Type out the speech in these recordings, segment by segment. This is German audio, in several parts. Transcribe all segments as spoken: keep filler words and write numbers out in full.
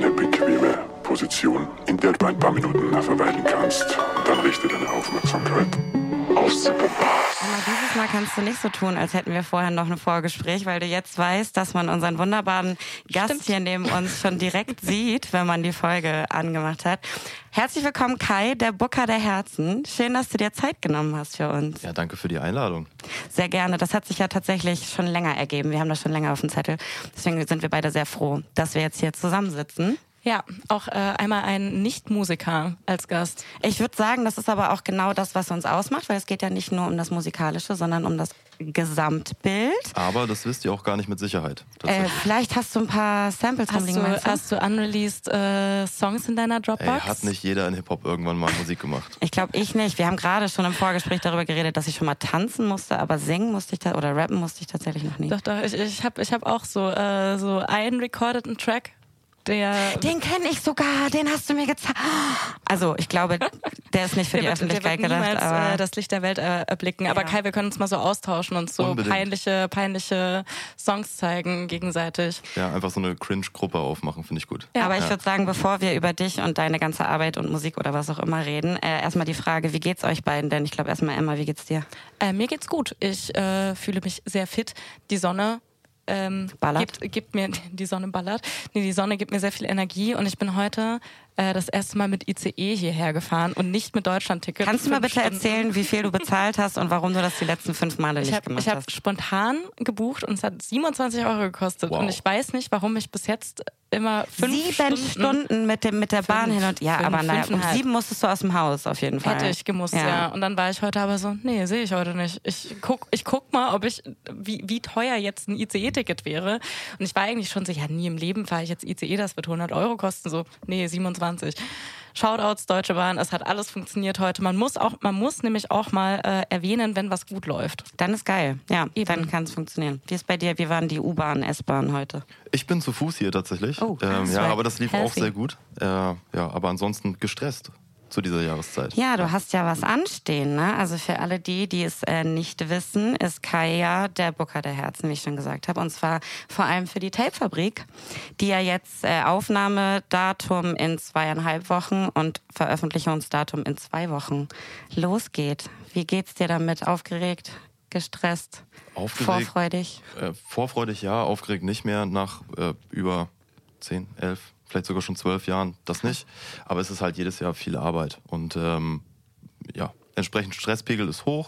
eine bequeme Position, in der du ein paar Minuten verweilen kannst. Und dann richte deine Aufmerksamkeit auf Superbass. Aber dieses Mal kannst du nicht so tun, als hätten wir vorher noch ein Vorgespräch, weil du jetzt weißt, dass man unseren wunderbaren Gast Stimmt. hier neben uns schon direkt sieht, wenn man die Folge angemacht hat. Herzlich willkommen, Kai, der Booker der Herzen. Schön, dass du dir Zeit genommen hast für uns. Ja, danke für die Einladung. Sehr gerne. Das hat sich ja tatsächlich schon länger ergeben. Wir haben das schon länger auf dem Zettel. Deswegen sind wir beide sehr froh, dass wir jetzt hier zusammensitzen. Ja, auch äh, einmal ein Nicht-Musiker als Gast. Ich würde sagen, das ist aber auch genau das, was uns ausmacht, weil es geht ja nicht nur um das Musikalische, sondern um das Gesamtbild. Aber das wisst ihr auch gar nicht mit Sicherheit. Äh, vielleicht hast du ein paar Samples Hast rumliegen, du, meinst du? hast du unreleased äh, Songs in deiner Dropbox? Ey, hat nicht jeder in Hip-Hop irgendwann mal Musik gemacht? Ich glaube, ich nicht. Wir haben gerade schon im Vorgespräch darüber geredet, dass ich schon mal tanzen musste, aber singen musste ich ta- oder rappen musste ich tatsächlich noch nie. Doch, doch, ich, ich habe ich hab auch so, äh, so einen recordeten Track, der... Den kenne ich sogar, den hast du mir gezeigt. Also, ich glaube, der ist nicht für der die wird, Öffentlichkeit der wird gedacht. niemals Aber äh, das Licht der Welt äh, erblicken. Aber Ja. Kai, wir können uns mal so austauschen und so Unbedingt. peinliche, peinliche Songs zeigen gegenseitig. Ja, einfach so eine Cringe-Gruppe aufmachen, finde ich gut. Ja. Aber ich würde sagen, bevor wir über dich und deine ganze Arbeit und Musik oder was auch immer reden, äh, erstmal die Frage, wie geht's euch beiden? Denn ich glaube erstmal, Emma, wie geht's dir? Äh, mir geht's gut. Ich äh, fühle mich sehr fit. Die Sonne ähm, Ballert? gibt, gibt mir, die Sonne ballert. Nee, die Sonne gibt mir sehr viel Energie und ich bin heute äh, das erste Mal mit I C E hierher gefahren und nicht mit Deutschlandticket. Kannst du mal Fünf bitte Stunden. erzählen, wie viel du bezahlt hast und warum du das die letzten fünf Male Ich nicht habe gemacht hab hast? spontan gebucht und es hat siebenundzwanzig Euro gekostet. Wow. Und ich weiß nicht, warum ich bis jetzt immer fünf Sieben Stunden, Stunden mit, dem, mit der Bahn hin und ja, fünf, aber naja, um fünfeinhalb. sieben musstest du aus dem Haus auf jeden Fall. Hätte ich gemusst, ja. Ja. Und dann war ich heute aber so, nee, sehe ich heute nicht. Ich guck, ich guck mal, ob ich, wie, wie teuer jetzt ein I C E-Ticket wäre. Und ich war eigentlich schon so, ja, nie im Leben fahre ich jetzt I C E, das wird hundert Euro kosten. So, nee, siebenundzwanzig. Shoutouts, Deutsche Bahn, es hat alles funktioniert heute. Man muss auch, man muss nämlich auch mal äh, erwähnen, wenn was gut läuft. Dann ist geil. Ja, Eben. dann kann es funktionieren. Wie ist bei dir? Wie waren die U-Bahn, S-Bahn heute? Ich bin zu Fuß hier tatsächlich. Oh, ähm, swag. ja, aber das lief Healthy. auch sehr gut. Äh, ja, aber ansonsten gestresst zu dieser Jahreszeit. Ja, du hast ja was anstehen, ne? Also für alle die, die es äh, nicht wissen, ist Kai ja der Booker der Herzen, wie ich schon gesagt habe. Und zwar vor allem für die Tapefabrik, die ja jetzt äh, Aufnahmedatum in zweieinhalb Wochen und Veröffentlichungsdatum in zwei Wochen losgeht. Wie geht's dir damit? Aufgeregt? Gestresst? Aufgeregt. Vorfreudig? Äh, vorfreudig ja, aufgeregt nicht mehr nach äh, über zehn, elf, vielleicht sogar schon zwölf Jahren, das nicht. Aber es ist halt jedes Jahr viel Arbeit und ähm, ja, entsprechend Stresspegel ist hoch,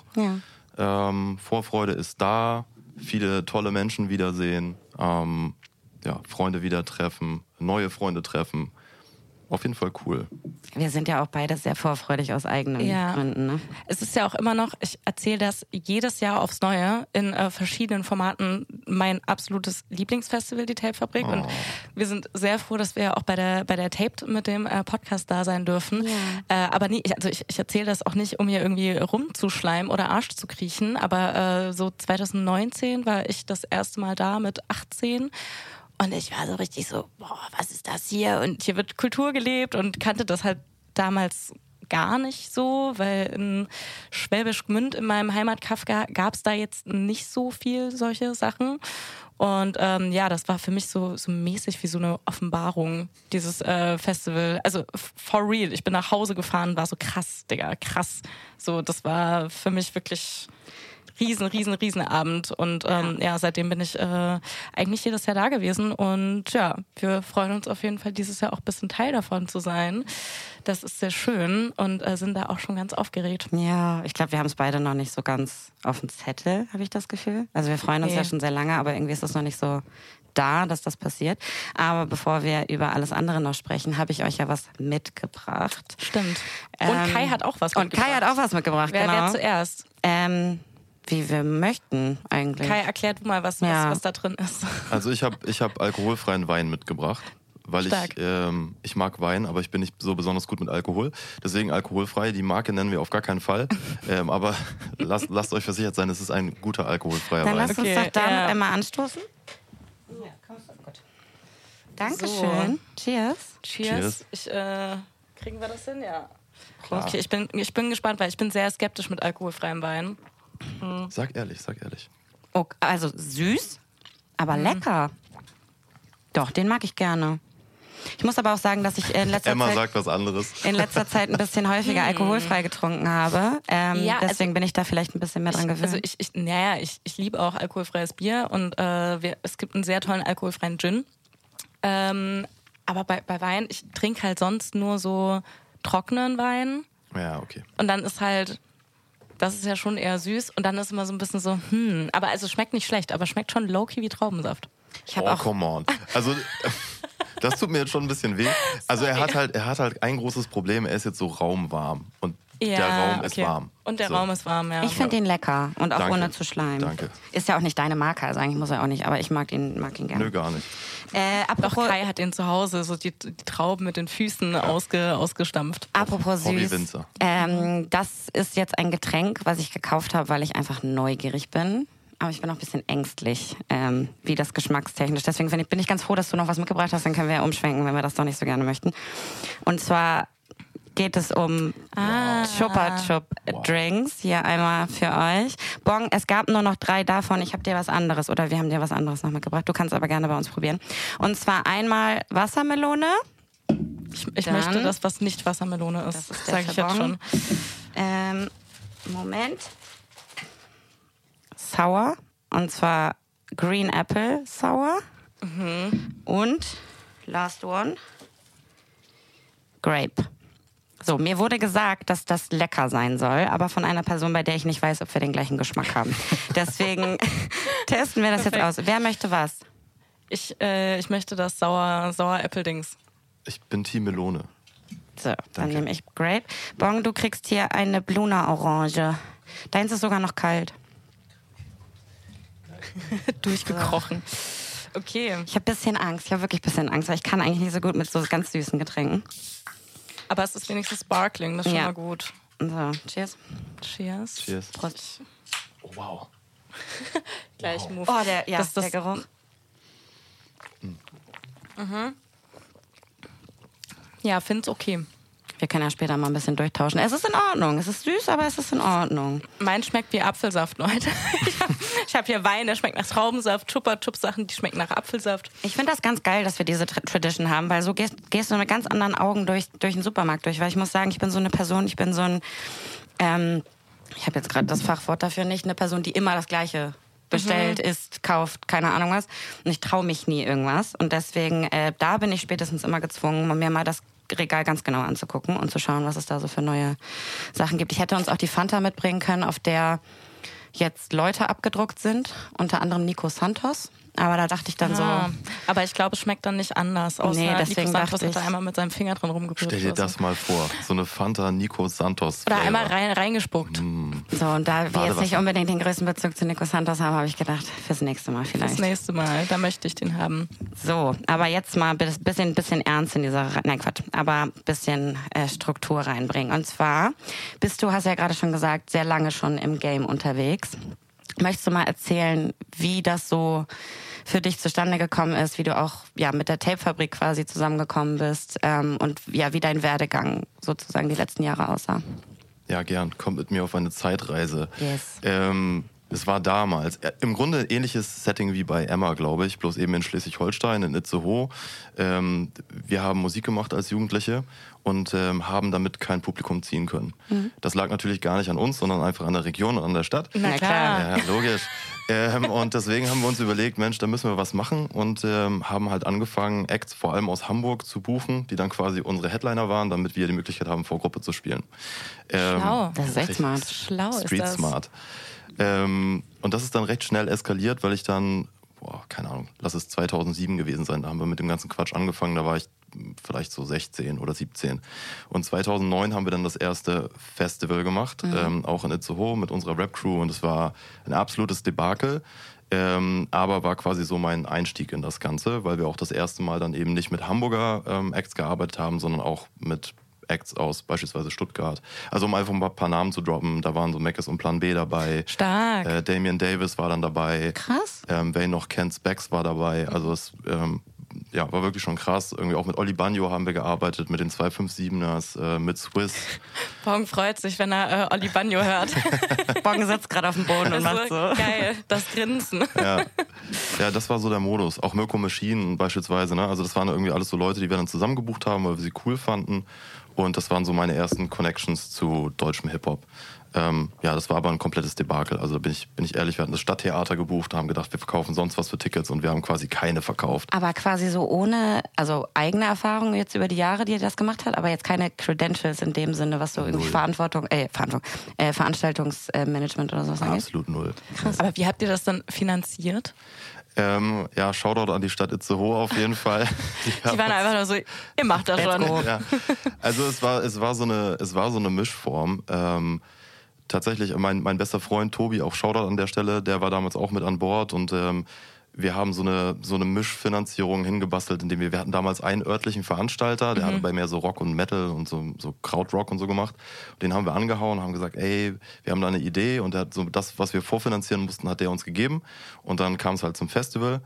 Ja. ähm, Vorfreude ist da, viele tolle Menschen wiedersehen, ähm, ja, Freunde wieder treffen, neue Freunde treffen. Auf jeden Fall cool. Wir sind ja auch beide sehr vorfreudig aus eigenen Ja. Gründen, ne? Es ist ja auch immer noch, ich erzähle das jedes Jahr aufs Neue in äh, verschiedenen Formaten, mein absolutes Lieblingsfestival, die Tapefabrik. Oh. Und wir sind sehr froh, dass wir auch bei der bei der Taped mit dem äh, Podcast da sein dürfen. Ja. Äh, aber nie, ich, also ich, ich erzähle das auch nicht, um hier irgendwie rumzuschleimen oder Arsch zu kriechen. Aber äh, so zwanzig neunzehn war ich das erste Mal da mit achtzehn. Und ich war so richtig so, boah, was ist das hier? Und hier wird Kultur gelebt und kannte das halt damals gar nicht so, weil in Schwäbisch Gmünd in meinem Heimatkaff gab es da jetzt nicht so viel solche Sachen. Und ähm, ja, das war für mich so, so mäßig wie so eine Offenbarung, dieses äh, Festival. Also for real, ich bin nach Hause gefahren, war so krass, Digga, krass. So, das war für mich wirklich riesen, riesen, riesen Abend. Und ähm, ja. ja, seitdem bin ich äh, eigentlich jedes Jahr da gewesen. Und ja, wir freuen uns auf jeden Fall dieses Jahr auch ein bisschen Teil davon zu sein. Das ist sehr schön und äh, sind da auch schon ganz aufgeregt. Ja, ich glaube, wir haben es beide noch nicht so ganz auf dem Zettel, habe ich das Gefühl. Also wir freuen uns Nee. ja schon sehr lange, aber irgendwie ist das noch nicht so da, dass das passiert. Aber bevor wir über alles andere noch sprechen, habe ich euch ja was mitgebracht. Stimmt. Und Ähm, Kai hat auch was Und mitgebracht. Kai hat auch was mitgebracht, Wer, genau. wer zuerst? Ähm, wie wir möchten eigentlich. Kai, erklär du mal, was, Ja. was, was da drin ist. Also ich habe ich hab alkoholfreien Wein mitgebracht, weil Stark. ich ähm, ich mag Wein, aber ich bin nicht so besonders gut mit Alkohol. Deswegen alkoholfrei. Die Marke nennen wir auf gar keinen Fall. ähm, aber lasst, lasst euch versichert sein, es ist ein guter alkoholfreier Dann Wein. lasst Okay, uns doch damit ja. einmal anstoßen. Ja, kommst du gut. Dankeschön. Cheers. Cheers. Cheers. Ich, äh, kriegen wir das hin? Ja. Klar. Okay, ich bin, ich bin gespannt, weil ich bin sehr skeptisch mit alkoholfreiem Wein. Sag ehrlich, sag ehrlich. Okay, also süß, aber lecker. Doch, den mag ich gerne. Ich muss aber auch sagen, dass ich in letzter Emma Zeit... sagt was anderes. in letzter Zeit ein bisschen häufiger alkoholfrei getrunken habe. Ähm, Ja, also- deswegen bin ich da vielleicht ein bisschen mehr dran gewöhnt. Also ich, ich, naja, ich, ich liebe auch alkoholfreies Bier und äh, wir, es gibt einen sehr tollen alkoholfreien Gin. Ähm, aber bei, bei Wein, ich trinke halt sonst nur so trockenen Wein Ja, okay. und dann ist halt, das ist ja schon eher süß und dann ist immer so ein bisschen so, hm, aber also schmeckt nicht schlecht, aber schmeckt schon low-key wie Traubensaft. ich habe Oh, auch come on. Also, das tut mir jetzt schon ein bisschen weh. Also er hat halt, er hat halt ein großes Problem, er ist jetzt so raumwarm. Und der Raum ist warm. Und der so. Raum ist warm, ja. Ich finde den lecker und auch Danke. ohne zu schleimen. Danke. Ist ja auch nicht deine Marke, also eigentlich muss er auch nicht, aber ich mag ihn, mag ihn gerne. Nö, gar nicht. Äh, Doch apropos, Kai hat den zu Hause, so die, die Trauben mit den Füßen ausge, ausgestampft. apropos Hobby süß. Winzer. Ähm, das ist jetzt ein Getränk, was ich gekauft habe, weil ich einfach neugierig bin. Aber ich bin auch ein bisschen ängstlich, ähm, wie das geschmackstechnisch. Deswegen bin ich, bin ich ganz froh, dass du noch was mitgebracht hast. Dann können wir ja umschwenken, wenn wir das doch nicht so gerne möchten. Und zwar geht es um Ah. Chupa Chup Wow. Drinks. Hier einmal für euch. Bong, es gab nur noch drei davon. Ich habe dir was anderes oder wir haben dir was anderes noch mitgebracht. Du kannst aber gerne bei uns probieren. Und zwar einmal Wassermelone. Ich, ich Dann- möchte das, was nicht Wassermelone ist. Das ist der sage ich jetzt Chabon. schon. Ähm, Moment. Sour. Und zwar Green Apple Sour. Und last one. Grape. So, mir wurde gesagt, dass das lecker sein soll, aber von einer Person, bei der ich nicht weiß, ob wir den gleichen Geschmack haben. Deswegen testen wir das jetzt aus. Wer möchte was? Ich, äh, ich möchte das sauer, sauer Apple-Dings. Ich bin Team Melone. So, dann Danke. nehme ich Grape. Bong, du kriegst hier eine Bluna Orange. Deins ist sogar noch kalt. Durchgekrochen. Okay, Ich habe ein bisschen Angst. Ich habe wirklich ein bisschen Angst, weil ich kann eigentlich nicht so gut mit so ganz süßen Getränken. aber es ist wenigstens Sparkling, das ist schon Ja. mal gut. So, cheers. Cheers. Cheers. Prost. Oh, wow. Gleich Move. Oh, der, ja, Das- das- der Geruch. Ja, find's okay. Wir können ja später mal ein bisschen durchtauschen. Es ist in Ordnung. Es ist süß, aber es ist in Ordnung. Mein schmeckt wie Apfelsaft, Leute. Ich habe ich hab hier Wein, der schmeckt nach Traubensaft, Chupa-Chup-Sachen, die schmecken nach Apfelsaft. Ich finde das ganz geil, dass wir diese Tra- Tradition haben, weil so gehst, gehst du mit ganz anderen Augen durch, durch den Supermarkt durch. Weil ich muss sagen, ich bin so eine Person, ich bin so ein, ähm, ich habe jetzt gerade das Fachwort dafür nicht, eine Person, die immer das Gleiche bestellt, isst, kauft, keine Ahnung was. Und ich traue mich nie irgendwas. Und deswegen, äh, da bin ich spätestens immer gezwungen, mir mal das Regal ganz genau anzugucken und zu schauen, was es da so für neue Sachen gibt. Ich hätte uns auch die Fanta mitbringen können, auf der jetzt Leute abgedruckt sind, unter anderem Nico Santos. Aber da dachte ich dann Ah, so, aber ich glaube, es schmeckt dann nicht anders. Außer Nee, deswegen Nico Santos dachte hat da ich- einmal mit seinem Finger dran rumgerührt. Stell dir oder das so. mal vor. So eine Fanta Nico Santos. Oder Flavor. einmal rein, reingespuckt. so, und da wir jetzt Badewasser. nicht unbedingt den größten Bezug zu Nico Santos haben, habe ich gedacht, fürs nächste Mal Das vielleicht. nächste Mal, da möchte ich den haben. So, aber jetzt mal ein bisschen, bisschen ernst in dieser, nein Quatsch, aber ein bisschen äh, Struktur reinbringen. Und zwar bist du, hast ja gerade schon gesagt, sehr lange schon im Game unterwegs. Möchtest du mal erzählen, wie das so für dich zustande gekommen ist, wie du auch ja mit der Tapefabrik quasi zusammengekommen bist ähm, und ja, wie dein Werdegang sozusagen die letzten Jahre aussah? Ja, gern. Kommt mit mir auf eine Zeitreise. Yes. Ähm, es war damals äh, im Grunde ein ähnliches Setting wie bei Emma, glaube ich, bloß eben in Schleswig-Holstein, in Itzehoe. Ähm, wir haben Musik gemacht als Jugendliche und ähm, haben damit kein Publikum ziehen können. Mhm. Das lag natürlich gar nicht an uns, sondern einfach an der Region und an der Stadt. Na klar. Ja, logisch. ähm, und deswegen haben wir uns überlegt, Mensch, da müssen wir was machen und ähm, haben halt angefangen, Acts vor allem aus Hamburg zu buchen, die dann quasi unsere Headliner waren, damit wir die Möglichkeit haben, vor Gruppe zu spielen. Ähm, Schlau. Das ist echt richtig smart. Schlau ist Street das. smart. Ähm, und das ist dann recht schnell eskaliert, weil ich dann, boah, keine Ahnung, lass es zweitausendsieben gewesen sein, da haben wir mit dem ganzen Quatsch angefangen, da war ich vielleicht so sechzehn oder siebzehn. Und zweitausendneun haben wir dann das erste Festival gemacht, Mhm. ähm, auch in Itzehoe mit unserer Rap-Crew und es war ein absolutes Debakel. Ähm, aber war quasi so mein Einstieg in das Ganze, weil wir auch das erste Mal dann eben nicht mit Hamburger ähm, Acts gearbeitet haben, sondern auch mit Acts aus beispielsweise Stuttgart. Also um einfach mal ein paar Namen zu droppen, da waren so Meckes und Plan B dabei. Stark. Äh, Damian Davis war dann dabei. Krass. Ähm, wer ihn noch kennt, Specs war dabei. Also es ähm, ja, war wirklich schon krass. Irgendwie auch mit Olli Bagno haben wir gearbeitet, mit den zwei fünf siebeners, äh, mit Swiss. Bong freut sich, wenn er äh, Olli Bagno hört. Bong sitzt gerade auf dem Boden und macht so. Geil, das Grinsen. Ja. ja, das war so der Modus. Auch Mirko Machine beispielsweise. Ne? Also das waren irgendwie alles so Leute, die wir dann zusammengebucht haben, weil wir sie cool fanden. Und das waren so meine ersten Connections zu deutschem Hip-Hop. Ähm, ja, das war aber ein komplettes Debakel. Also bin ich, bin ich ehrlich, wir hatten das Stadttheater gebucht, haben gedacht, wir verkaufen sonst was für Tickets und wir haben quasi keine verkauft. Aber quasi so ohne, also eigene Erfahrung jetzt über die Jahre, die ihr das gemacht habt, aber jetzt keine Credentials in dem Sinne, was so irgendwie Null. Verantwortung, äh, Verantwortung, äh, Veranstaltungsmanagement oder sowas angeht? Absolut null. Krass. Aber wie habt ihr das dann finanziert? Ähm, ja, Shoutout an die Stadt Itzehoe auf jeden Fall. Die, Die waren einfach nur so, ihr macht das schon. Ja. Also es war, es war so eine, es war so eine Mischform. Ähm, tatsächlich, mein, mein bester Freund Tobi, auch Shoutout an der Stelle, der war damals auch mit an Bord und ähm, wir haben so eine, so eine Mischfinanzierung hingebastelt, indem wir, wir hatten damals einen örtlichen Veranstalter, der mhm. hatte bei mir so Rock und Metal und so, so Krautrock und so gemacht. Den haben wir angehauen, haben gesagt, ey, wir haben da eine Idee und der hat so das, was wir vorfinanzieren mussten, hat der uns gegeben. Und dann kam es halt zum Festival.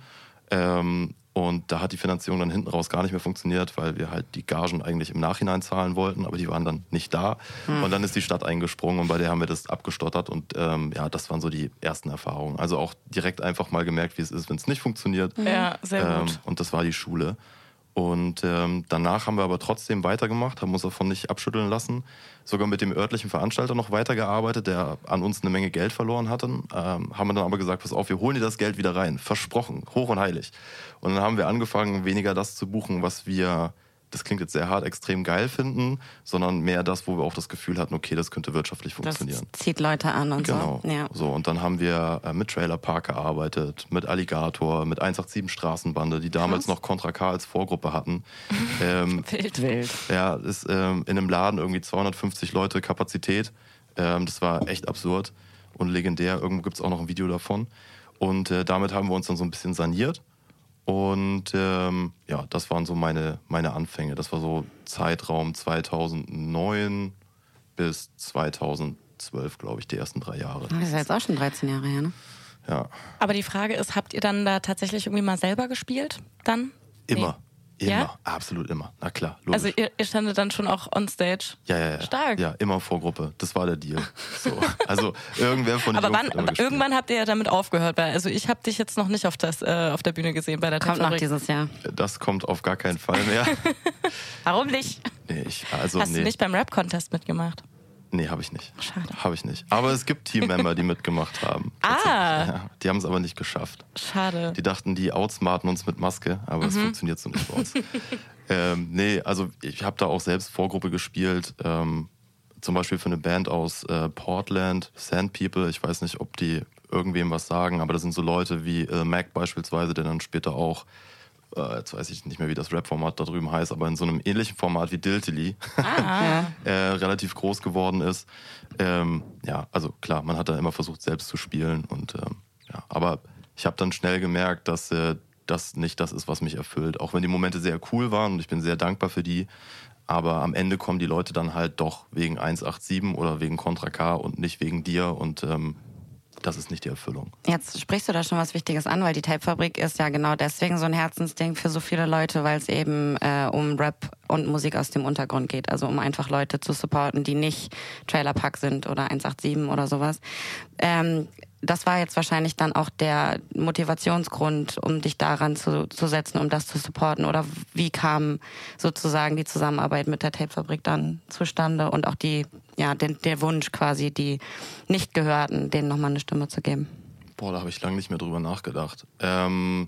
Ähm, und da hat die Finanzierung dann hinten raus gar nicht mehr funktioniert, weil wir halt die Gagen eigentlich im Nachhinein zahlen wollten, aber die waren dann nicht da. Hm. Und dann ist die Stadt eingesprungen und bei der haben wir das abgestottert und ähm, ja, das waren so die ersten Erfahrungen. Also auch direkt einfach mal gemerkt, wie es ist, wenn es nicht funktioniert. Ja, sehr ähm, gut. Und das war die Schule. Und ähm, danach haben wir aber trotzdem weitergemacht, haben uns davon nicht abschütteln lassen. Sogar mit dem örtlichen Veranstalter noch weitergearbeitet, der an uns eine Menge Geld verloren hatte. Ähm, haben wir dann aber gesagt, pass auf, wir holen dir das Geld wieder rein. Versprochen, hoch und heilig. Und dann haben wir angefangen, weniger das zu buchen, was wir, das klingt jetzt sehr hart, extrem geil finden, sondern mehr das, wo wir auch das Gefühl hatten, okay, das könnte wirtschaftlich funktionieren. Das zieht Leute an und genau. so. Ja. so. Und dann haben wir äh, mit Trailer Park gearbeitet, mit Alligator, mit eins acht sieben Straßenbande, die damals Krass. noch Contra K als Vorgruppe hatten. ähm, wild, wild. Ja, ist ähm, in einem Laden irgendwie zweihundertfünfzig Leute Kapazität. Ähm, das war echt absurd und legendär. Irgendwo gibt es auch noch ein Video davon. Und äh, damit haben wir uns dann so ein bisschen saniert. Und ähm, ja, das waren so meine, meine Anfänge. Das war so Zeitraum zweitausendneun bis zweitausendzwölf, glaube ich, die ersten drei Jahre. Das ist jetzt auch schon dreizehn Jahre her, ne? Ja. Aber die Frage ist, habt ihr dann da tatsächlich irgendwie mal selber gespielt? Dann? Immer. Nee. Immer, Ja? absolut immer. Na klar, logisch. Also ihr, ihr standet dann schon auch on stage? ja, ja, ja. Stark. Ja, immer Vorgruppe. Das war der Deal. So. Also irgendwer von den Aber Jungs wann, hat immer gespielt. irgendwann habt ihr ja damit aufgehört, weil also ich habe dich jetzt noch nicht auf, das, äh, auf der Bühne gesehen bei der Kommt noch Tapfabrik. dieses Jahr. Das kommt auf gar keinen Fall mehr. Warum nicht? Nee, ich, also, Hast nee. du nicht beim Rap-Contest mitgemacht? Nee, habe ich nicht. Schade. Habe ich nicht. Aber es gibt Teammember, die mitgemacht haben. Ah. Ja, die haben es aber nicht geschafft. Schade. Die dachten, die outsmarten uns mit Maske, aber es Mhm. funktioniert so nicht bei uns. ähm, nee, also ich habe da auch selbst Vorgruppe gespielt. Ähm, zum Beispiel für eine Band aus äh, Portland, Sand People. Ich weiß nicht, ob die irgendwem was sagen, aber das sind so Leute wie äh, Mac beispielsweise, der dann später auch, äh, jetzt weiß ich nicht mehr, wie das Rap-Format da drüben heißt, aber in so einem ähnlichen Format wie Diltily Ah. äh, relativ groß geworden ist. Ähm, ja, also klar, man hat da immer versucht, selbst zu spielen. Und ähm, ja, aber ich habe dann schnell gemerkt, dass äh, das nicht das ist, was mich erfüllt. Auch wenn die Momente sehr cool waren und ich bin sehr dankbar für die. Aber am Ende kommen die Leute dann halt doch wegen eins acht sieben oder wegen Contra K und nicht wegen dir. Und ähm, das ist nicht die Erfüllung. Jetzt sprichst du da schon was Wichtiges an, weil die Tapefabrik ist ja genau deswegen so ein Herzensding für so viele Leute, weil es eben äh, um Rap und Musik aus dem Untergrund geht. Also um einfach Leute zu supporten, die nicht Trailer Park sind oder eins acht sieben oder sowas. Ähm, das war jetzt wahrscheinlich dann auch der Motivationsgrund, um dich daran zu, zu setzen, um das zu supporten. Oder wie kam sozusagen die Zusammenarbeit mit der Tapefabrik dann zustande und auch die, ja, den, der Wunsch quasi, die Nicht-Gehörten, denen nochmal eine Stimme zu geben? Boah, da habe ich lange nicht mehr drüber nachgedacht. Ähm,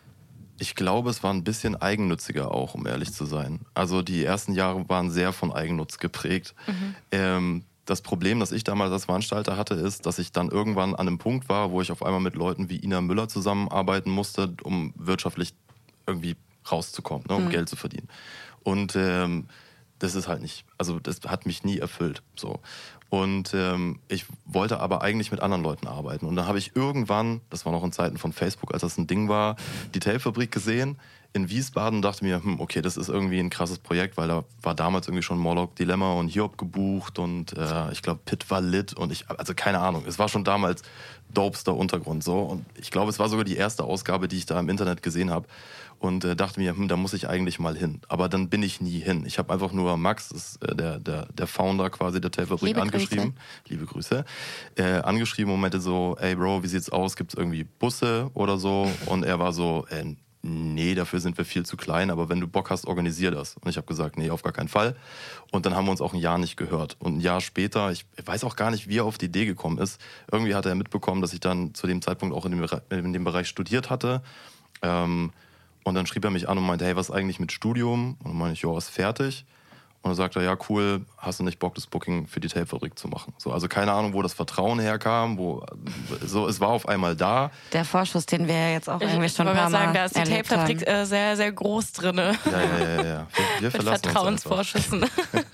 ich glaube, es war ein bisschen eigennütziger auch, um ehrlich zu sein. Also die ersten Jahre waren sehr von Eigennutz geprägt. Mhm. Ähm, Das Problem, das ich damals als Veranstalter hatte, ist, dass ich dann irgendwann an einem Punkt war, wo ich auf einmal mit Leuten wie Ina Müller zusammenarbeiten musste, um wirtschaftlich irgendwie rauszukommen, ne, um mhm. Geld zu verdienen. Und ähm, das ist halt nicht, also das hat mich nie erfüllt. So. Und ähm, ich wollte aber eigentlich mit anderen Leuten arbeiten. Und dann habe ich irgendwann, das war noch in Zeiten von Facebook, als das ein Ding war, die Tapefabrik gesehen in Wiesbaden und dachte mir, hm, okay, das ist irgendwie ein krasses Projekt, weil da war damals irgendwie schon Morlock Dilemma und Hiob gebucht und äh, ich glaube Pitt war lit und ich, also keine Ahnung, es war schon damals dopester Untergrund so und ich glaube, es war sogar die erste Ausgabe, die ich da im Internet gesehen habe und äh, dachte mir, hm, da muss ich eigentlich mal hin. Aber dann bin ich nie hin. Ich habe einfach nur Max, das ist, äh, der, der, der Founder quasi der Tapefabrik, angeschrieben. Liebe Grüße. Äh, angeschrieben und meinte so, ey Bro, wie sieht's aus? Gibt's irgendwie Busse oder so? Und er war so, äh, nee, dafür sind wir viel zu klein, aber wenn du Bock hast, organisier das. Und ich habe gesagt, nee, auf gar keinen Fall. Und dann haben wir uns auch ein Jahr nicht gehört. Und ein Jahr später, ich weiß auch gar nicht, wie er auf die Idee gekommen ist, irgendwie hat er mitbekommen, dass ich dann zu dem Zeitpunkt auch in dem, in dem Bereich studiert hatte. Ähm, und dann schrieb er mich an und meinte, hey, was ist eigentlich mit Studium? Und dann meinte ich, ja, ist fertig. Und dann sagt er, ja cool, hast du nicht Bock, das Booking für die Tapefabrik zu machen? So, also keine Ahnung, wo das Vertrauen herkam, wo so, es war auf einmal da. Der Vorschuss, den wir ja jetzt auch irgendwie ich schon ein paar sagen, Mal da ist die Tapefabrik äh, sehr, sehr groß drin. Ja, ja, ja, ja. Wir, wir verlassen Vertrauensvorschüssen.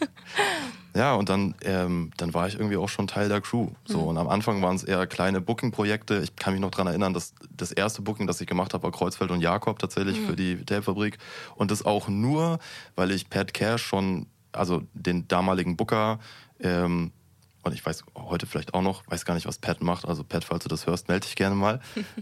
Ja, und dann, ähm, dann war ich irgendwie auch schon Teil der Crew. So, und am Anfang waren es eher kleine Booking-Projekte. Ich kann mich noch daran erinnern, dass das erste Booking, das ich gemacht habe, war Kreuzfeld und Jakob tatsächlich mhm. für die Tapefabrik. Und das auch nur, weil ich Pat Cash schon, also den damaligen Booker, ähm, und ich weiß heute vielleicht auch noch, weiß gar nicht, was Pat macht. Also Pat, falls du das hörst, melde dich gerne mal.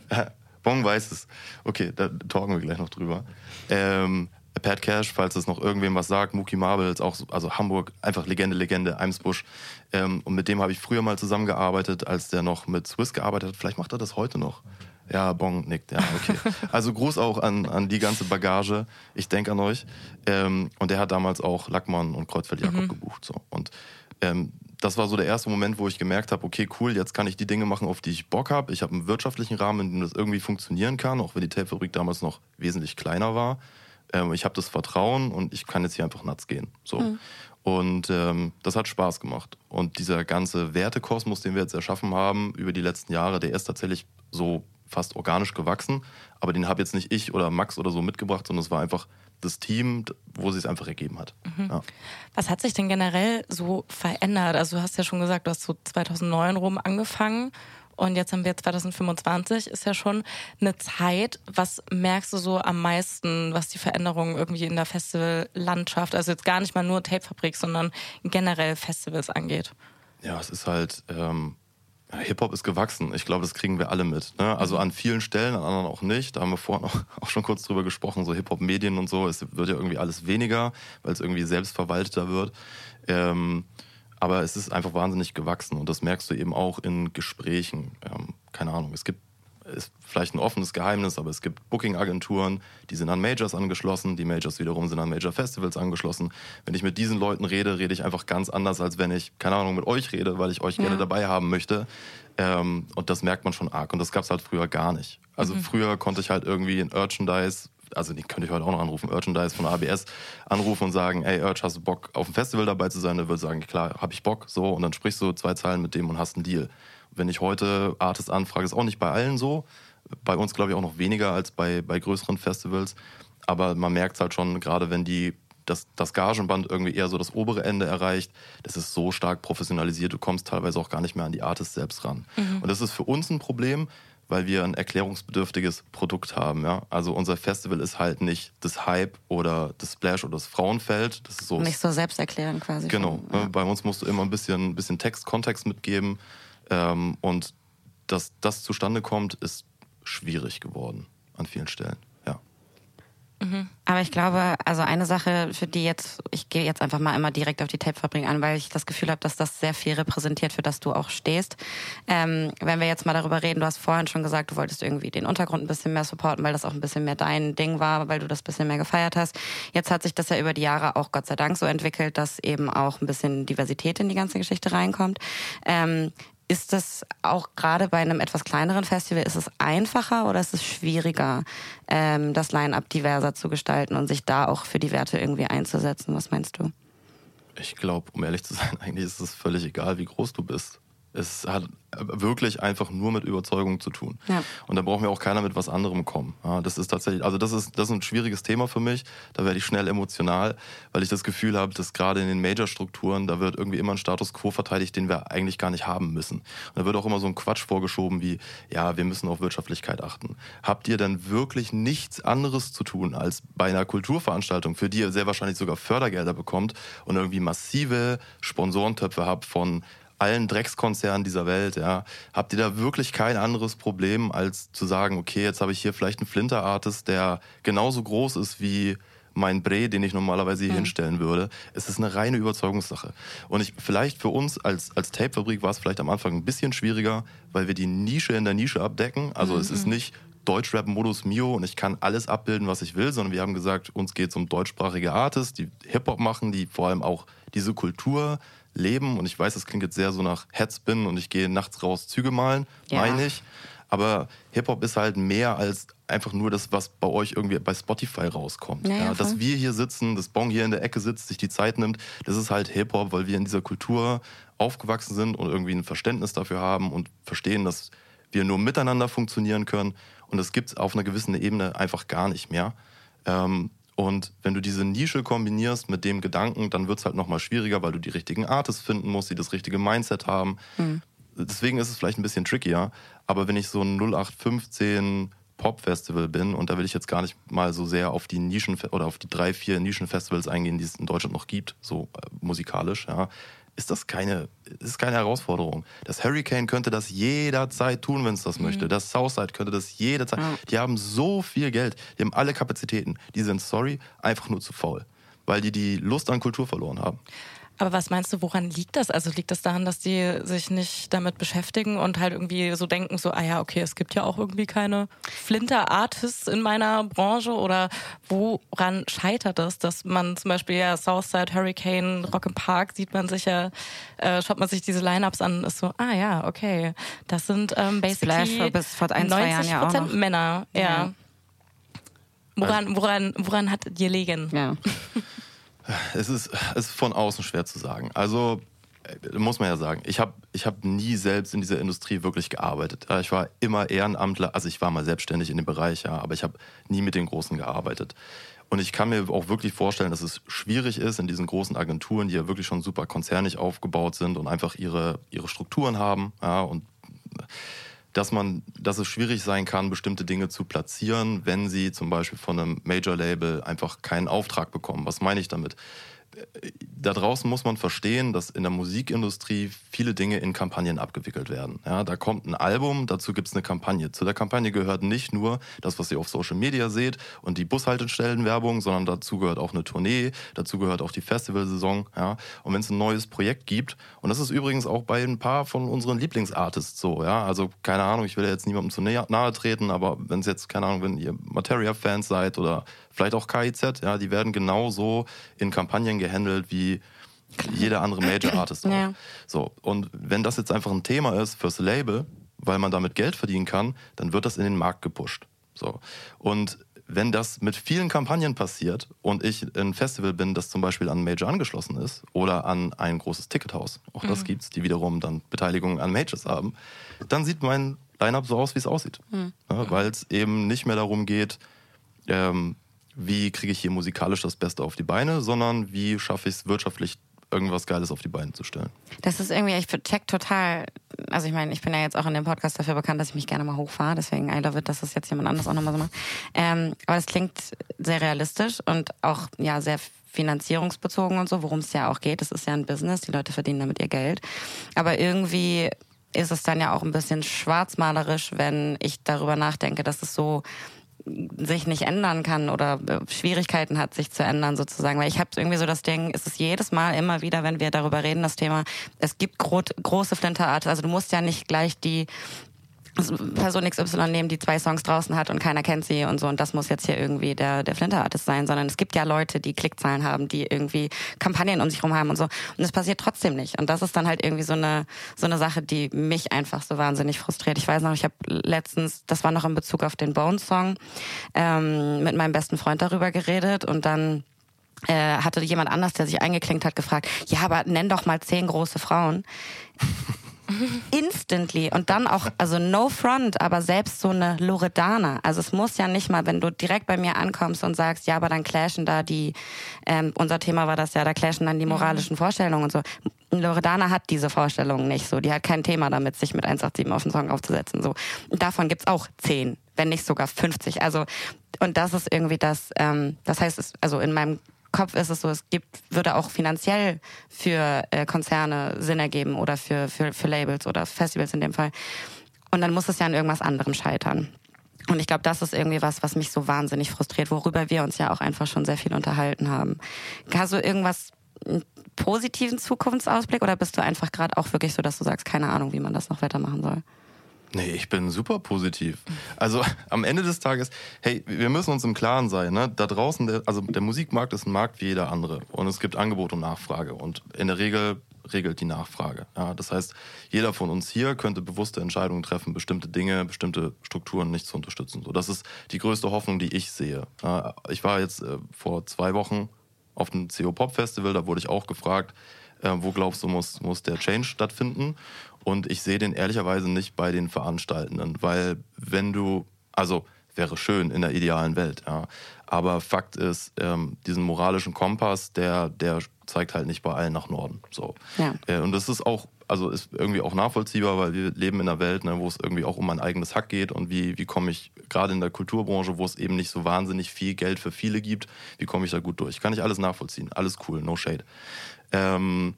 Bong weiß es. Okay, da talken wir gleich noch drüber. Ähm, Pat Cash, falls es noch irgendwem was sagt, Mookie Marbles, auch so, also Hamburg, einfach Legende, Legende, Eimsbusch. Ähm, und mit dem habe ich früher mal zusammengearbeitet, als der noch mit Swiss gearbeitet hat. Vielleicht macht er das heute noch. Ja, Bong nickt, ja, okay. Also Gruß auch an, an die ganze Bagage. Ich denke an euch. Ähm, und der hat damals auch Lackmann und Kreuzfeld Jakob mhm. gebucht. So. Und ähm, das war so der erste Moment, wo ich gemerkt habe, okay, cool, jetzt kann ich die Dinge machen, auf die ich Bock habe. Ich habe einen wirtschaftlichen Rahmen, in dem das irgendwie funktionieren kann, auch wenn die Tapefabrik damals noch wesentlich kleiner war. Ähm, ich habe das Vertrauen und ich kann jetzt hier einfach nuts gehen. So. Mhm. Und ähm, das hat Spaß gemacht. Und dieser ganze Wertekosmos, den wir jetzt erschaffen haben über die letzten Jahre, der ist tatsächlich so fast organisch gewachsen. Aber den habe jetzt nicht ich oder Max oder so mitgebracht, sondern es war einfach das Team, wo sie es einfach ergeben hat. Mhm. Ja. Was hat sich denn generell so verändert? Also du hast ja schon gesagt, du hast so zweitausendneun rum angefangen und jetzt haben wir zwanzig fünfundzwanzig, ist ja schon eine Zeit. Was merkst du so am meisten, was die Veränderungen irgendwie in der Festivallandschaft, also jetzt gar nicht mal nur Tapefabrik, sondern generell Festivals angeht? Ja, es ist halt... Ähm Hip-Hop ist gewachsen. Ich glaube, das kriegen wir alle mit. Ne? Also an vielen Stellen, an anderen auch nicht. Da haben wir vorhin auch, auch schon kurz drüber gesprochen, so Hip-Hop-Medien und so. Es wird ja irgendwie alles weniger, weil es irgendwie selbstverwalteter wird. Ähm, aber es ist einfach wahnsinnig gewachsen und das merkst du eben auch in Gesprächen. Ähm, keine Ahnung, es gibt ist vielleicht ein offenes Geheimnis, aber es gibt Booking-Agenturen, die sind an Majors angeschlossen, die Majors wiederum sind an Major-Festivals angeschlossen. Wenn ich mit diesen Leuten rede, rede ich einfach ganz anders, als wenn ich, keine Ahnung, mit euch rede, weil ich euch ja. gerne dabei haben möchte. Ähm, und das merkt man schon arg. Und das gab es halt früher gar nicht. Also mhm. früher konnte ich halt irgendwie in Merchandise, also die könnte ich heute auch noch anrufen, Merchandise von A B S anrufen und sagen, ey Urch, hast du Bock auf dem Festival dabei zu sein? Der würde sagen, klar, hab ich Bock, so. Und dann sprichst du zwei Zeilen mit dem und hast einen Deal. Wenn ich heute Artists anfrage, ist auch nicht bei allen so. Bei uns glaube ich auch noch weniger als bei, bei größeren Festivals. Aber man merkt es halt schon, gerade wenn die das, das Gagenband irgendwie eher so das obere Ende erreicht, das ist so stark professionalisiert, du kommst teilweise auch gar nicht mehr an die Artists selbst ran. Mhm. Und das ist für uns ein Problem, weil wir ein erklärungsbedürftiges Produkt haben. Ja? Also unser Festival ist halt nicht das Hype oder das Splash oder das Frauenfeld. Das ist so nicht so selbsterklärend quasi. Genau. Schon, ja. Bei uns musst du immer ein bisschen, ein bisschen Text, Kontext mitgeben. Ähm, und dass das zustande kommt, ist schwierig geworden an vielen Stellen. Ja. Mhm. Aber ich glaube, also eine Sache, für die jetzt, ich gehe jetzt einfach mal immer direkt auf die Tapefabrik an, weil ich das Gefühl habe, dass das sehr viel repräsentiert, für das du auch stehst. Ähm, wenn wir jetzt mal darüber reden, du hast vorhin schon gesagt, du wolltest irgendwie den Untergrund ein bisschen mehr supporten, weil das auch ein bisschen mehr dein Ding war, weil du das ein bisschen mehr gefeiert hast. Jetzt hat sich das ja über die Jahre auch Gott sei Dank so entwickelt, dass eben auch ein bisschen Diversität in die ganze Geschichte reinkommt. Ähm, Ist das auch gerade bei einem etwas kleineren Festival, ist es einfacher oder ist es schwieriger, ähm, das Line-Up diverser zu gestalten und sich da auch für die Werte irgendwie einzusetzen? Was meinst du? Ich glaube, um ehrlich zu sein, eigentlich ist es völlig egal, wie groß du bist. Es hat wirklich einfach nur mit Überzeugung zu tun. Ja. Und da braucht mir auch keiner mit was anderem kommen. Ja, das ist tatsächlich, also das ist, das ist ein schwieriges Thema für mich. Da werde ich schnell emotional, weil ich das Gefühl habe, dass gerade in den Major-Strukturen, da wird irgendwie immer ein Status quo verteidigt, den wir eigentlich gar nicht haben müssen. Und da wird auch immer so ein Quatsch vorgeschoben wie, ja, wir müssen auf Wirtschaftlichkeit achten. Habt ihr denn wirklich nichts anderes zu tun, als bei einer Kulturveranstaltung, für die ihr sehr wahrscheinlich sogar Fördergelder bekommt und irgendwie massive Sponsorentöpfe habt von allen Dreckskonzernen dieser Welt, ja, habt ihr da wirklich kein anderes Problem, als zu sagen, okay, jetzt habe ich hier vielleicht einen Flinter-Artist, der genauso groß ist wie mein Bre, den ich normalerweise hier mhm. hinstellen würde. Es ist eine reine Überzeugungssache. Und ich, vielleicht für uns als, als Tapefabrik war es vielleicht am Anfang ein bisschen schwieriger, weil wir die Nische in der Nische abdecken. Also mhm. es ist nicht Deutschrap-Modus Mio und ich kann alles abbilden, was ich will, sondern wir haben gesagt, uns geht es um deutschsprachige Artists, die Hip-Hop machen, die vor allem auch diese Kultur leben. Und ich weiß, das klingt jetzt sehr so nach Headspin und ich gehe nachts raus Züge malen, ja. meine ich. Aber Hip-Hop ist halt mehr als einfach nur das, was bei euch irgendwie bei Spotify rauskommt. Ja, ja, ja, dass wir hier sitzen, das Bong hier in der Ecke sitzt, sich die Zeit nimmt, das ist halt Hip-Hop, weil wir in dieser Kultur aufgewachsen sind und irgendwie ein Verständnis dafür haben und verstehen, dass wir nur miteinander funktionieren können. Und das gibt es auf einer gewissen Ebene einfach gar nicht mehr. Ähm, Und wenn du diese Nische kombinierst mit dem Gedanken, dann wird es halt nochmal schwieriger, weil du die richtigen Artists finden musst, die das richtige Mindset haben. Mhm. Deswegen ist es vielleicht ein bisschen trickier. Aber wenn ich so ein null acht fünfzehn Pop-Festival bin, und da will ich jetzt gar nicht mal so sehr auf die Nischen oder auf die drei, vier Nischenfestivals eingehen, die es in Deutschland noch gibt, so äh, musikalisch, ja, ist das keine, ist keine Herausforderung. Das Hurricane könnte das jederzeit tun, wenn es das mhm. möchte. Das Southside könnte das jederzeit. Ja. Die haben so viel Geld, die haben alle Kapazitäten. Die sind, sorry, einfach nur zu faul, weil die die Lust an Kultur verloren haben. Aber was meinst du, woran liegt das? Also liegt das daran, dass die sich nicht damit beschäftigen und halt irgendwie so denken, so, ah ja, okay, es gibt ja auch irgendwie keine Flinter-Artists in meiner Branche? Oder woran scheitert es, dass man zum Beispiel ja Southside, Hurricane, Rock im Park, sieht man sich ja, äh, schaut man sich diese Line-Ups an, ist so, ah ja, okay, das sind ähm, basically bis vor ein, zwei Jahren ja auch noch. Männer, ja. ja. Woran, woran, woran hat dir liegen? Ja. Es ist, es ist von außen schwer zu sagen. Also muss man ja sagen, ich habe ich hab nie selbst in dieser Industrie wirklich gearbeitet. Ich war immer Ehrenamtler, also ich war mal selbstständig in dem Bereich, ja, aber ich habe nie mit den Großen gearbeitet. Und ich kann mir auch wirklich vorstellen, dass es schwierig ist in diesen großen Agenturen, die ja wirklich schon super konzernig aufgebaut sind und einfach ihre, ihre Strukturen haben, ja, und dass man, dass es schwierig sein kann, bestimmte Dinge zu platzieren, wenn sie zum Beispiel von einem Major-Label einfach keinen Auftrag bekommen. Was meine ich damit? Da draußen muss man verstehen, dass in der Musikindustrie viele Dinge in Kampagnen abgewickelt werden. Ja, da kommt ein Album, dazu gibt es eine Kampagne. Zu der Kampagne gehört nicht nur das, was ihr auf Social Media seht und die Bushaltestellenwerbung, sondern dazu gehört auch eine Tournee, dazu gehört auch die Festivalsaison. Ja. Und wenn es ein neues Projekt gibt, und das ist übrigens auch bei ein paar von unseren Lieblingsartists so, ja, also keine Ahnung, ich will ja jetzt niemandem zu nahe treten, aber wenn es jetzt, keine Ahnung, wenn ihr Materia-Fans seid oder vielleicht auch K I Z, ja, die werden genauso in Kampagnen gehandelt wie jeder andere Major-Artist auch. Ja. So, und wenn das jetzt einfach ein Thema ist fürs Label, weil man damit Geld verdienen kann, dann wird das in den Markt gepusht. So. Und wenn das mit vielen Kampagnen passiert und ich ein Festival bin, das zum Beispiel an Major angeschlossen ist oder an ein großes Tickethaus, auch das mhm. gibt's, die wiederum dann Beteiligungen an Majors haben, dann sieht mein Line-Up so aus, wie es aussieht. Mhm. Ja, weil es eben nicht mehr darum geht, ähm, wie kriege ich hier musikalisch das Beste auf die Beine, sondern wie schaffe ich es wirtschaftlich, irgendwas Geiles auf die Beine zu stellen. Das ist irgendwie, ich check total, also ich meine, ich bin ja jetzt auch in dem Podcast dafür bekannt, dass ich mich gerne mal hochfahre, deswegen I love it, dass das jetzt jemand anderes auch nochmal so macht. Ähm, aber das klingt sehr realistisch und auch ja sehr finanzierungsbezogen und so, worum es ja auch geht. Das ist ja ein Business, die Leute verdienen damit ihr Geld. Aber irgendwie ist es dann ja auch ein bisschen schwarzmalerisch, wenn ich darüber nachdenke, dass es so sich nicht ändern kann oder Schwierigkeiten hat, sich zu ändern sozusagen. Weil ich habe irgendwie so das Ding, es ist jedes Mal immer wieder, wenn wir darüber reden, das Thema, es gibt gro- große Flinter-Artists, also du musst ja nicht gleich die Person X Y nehmen, die zwei Songs draußen hat und keiner kennt sie und so, und das muss jetzt hier irgendwie der, der Flinter-Artist sein, sondern es gibt ja Leute, die Klickzahlen haben, die irgendwie Kampagnen um sich herum haben und so, und es passiert trotzdem nicht, und das ist dann halt irgendwie so eine so eine Sache, die mich einfach so wahnsinnig frustriert. Ich weiß noch, ich habe letztens, das war noch in Bezug auf den Bones-Song, ähm, mit meinem besten Freund darüber geredet, und dann äh, hatte jemand anders, der sich eingeklinkt hat, gefragt, ja, aber nenn doch mal zehn große Frauen. instantly. Und dann auch, also no front, aber selbst so eine Loredana. Also es muss ja nicht mal, wenn du direkt bei mir ankommst und sagst, ja, aber dann clashen da die, ähm, unser Thema war das ja, da clashen dann die moralischen mhm. Vorstellungen und so. Loredana hat diese Vorstellungen nicht so. Die hat kein Thema damit, sich mit eins acht sieben auf den Song aufzusetzen. So. Und davon gibt's auch zehn, wenn nicht sogar fünfzig. Also, und das ist irgendwie das, ähm, das heißt, es, also in meinem Kopf ist es so, es gibt, würde auch finanziell für äh, Konzerne Sinn ergeben oder für, für, für Labels oder Festivals in dem Fall. Und dann muss es ja an irgendwas anderem scheitern. Und ich glaube, das ist irgendwie was, was mich so wahnsinnig frustriert, worüber wir uns ja auch einfach schon sehr viel unterhalten haben. Hast du irgendwas, einen positiven Zukunftsausblick oder bist du einfach gerade auch wirklich so, dass du sagst, keine Ahnung, wie man das noch weitermachen soll? Nee, ich bin super positiv. Also am Ende des Tages, hey, wir müssen uns im Klaren sein, ne? Da draußen, der, also der Musikmarkt ist ein Markt wie jeder andere und es gibt Angebot und Nachfrage und in der Regel regelt die Nachfrage. Ja, das heißt, jeder von uns hier könnte bewusste Entscheidungen treffen, bestimmte Dinge, bestimmte Strukturen nicht zu unterstützen. So, das ist die größte Hoffnung, die ich sehe. Ja, ich war jetzt äh, vor zwei Wochen auf dem C O Pop Festival, da wurde ich auch gefragt, äh, wo glaubst du, muss, muss der Change stattfinden? Und ich sehe den ehrlicherweise nicht bei den Veranstaltenden, weil wenn du, also wäre schön in der idealen Welt, ja, aber Fakt ist, ähm, diesen moralischen Kompass, der, der zeigt halt nicht bei allen nach Norden. So. Ja. Äh, und das ist auch, also ist irgendwie auch nachvollziehbar, weil wir leben in einer Welt, ne, wo es irgendwie auch um mein eigenes Hack geht und wie, wie komme ich gerade in der Kulturbranche, wo es eben nicht so wahnsinnig viel Geld für viele gibt, wie komme ich da gut durch? Kann ich alles nachvollziehen, alles cool, no shade. Ähm,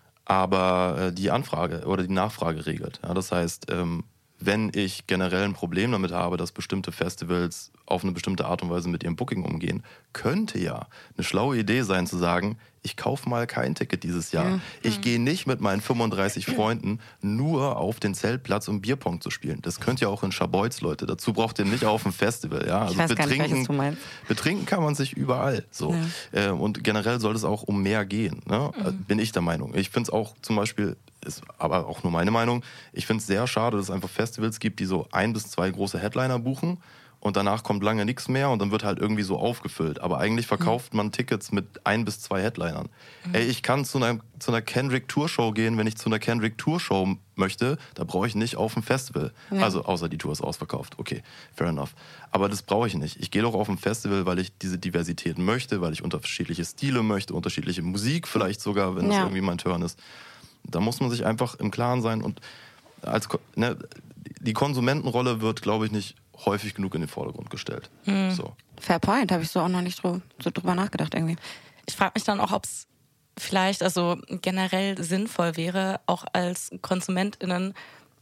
aber die Anfrage oder die Nachfrage regelt. Ja, das heißt, ähm, wenn ich generell ein Problem damit habe, dass bestimmte Festivals auf eine bestimmte Art und Weise mit ihrem Booking umgehen, könnte ja eine schlaue Idee sein zu sagen, ich kaufe mal kein Ticket dieses Jahr. Mhm. Ich gehe nicht mit meinen fünfunddreißig Freunden nur auf den Zeltplatz, um Bierpong zu spielen. Das könnt ihr auch in Schabolz, Leute. Dazu braucht ihr nicht auf dem Festival. Ja? Also ich weiß betrinken, gar nicht, welches du meinst. Betrinken kann man sich überall. So. Ja. Und generell soll es auch um mehr gehen. Ne? Mhm. Bin ich der Meinung. Ich finde es auch zum Beispiel, ist aber auch nur meine Meinung, ich finde es sehr schade, dass es einfach Festivals gibt, die so ein bis zwei große Headliner buchen und danach kommt lange nichts mehr und dann wird halt irgendwie so aufgefüllt. Aber eigentlich verkauft mhm. man Tickets mit ein bis zwei Headlinern. Mhm. Ey, ich kann zu einer, zu einer Kendrick-Tour-Show gehen, wenn ich zu einer Kendrick-Tour-Show möchte, da brauche ich nicht auf ein Festival. Ja. Also außer die Tour ist ausverkauft. Okay, fair enough. Aber das brauche ich nicht. Ich gehe doch auf ein Festival, weil ich diese Diversität möchte, weil ich unterschiedliche Stile möchte, unterschiedliche Musik vielleicht sogar, wenn es ja. irgendwie mein Turn ist. Da muss man sich einfach im Klaren sein und als ne, die Konsumentenrolle wird, glaube ich, nicht häufig genug in den Vordergrund gestellt. Mhm. So. Fair point, habe ich so auch noch nicht drü- so drüber nachgedacht irgendwie. Ich frage mich dann auch, ob es vielleicht also generell sinnvoll wäre, auch als KonsumentInnen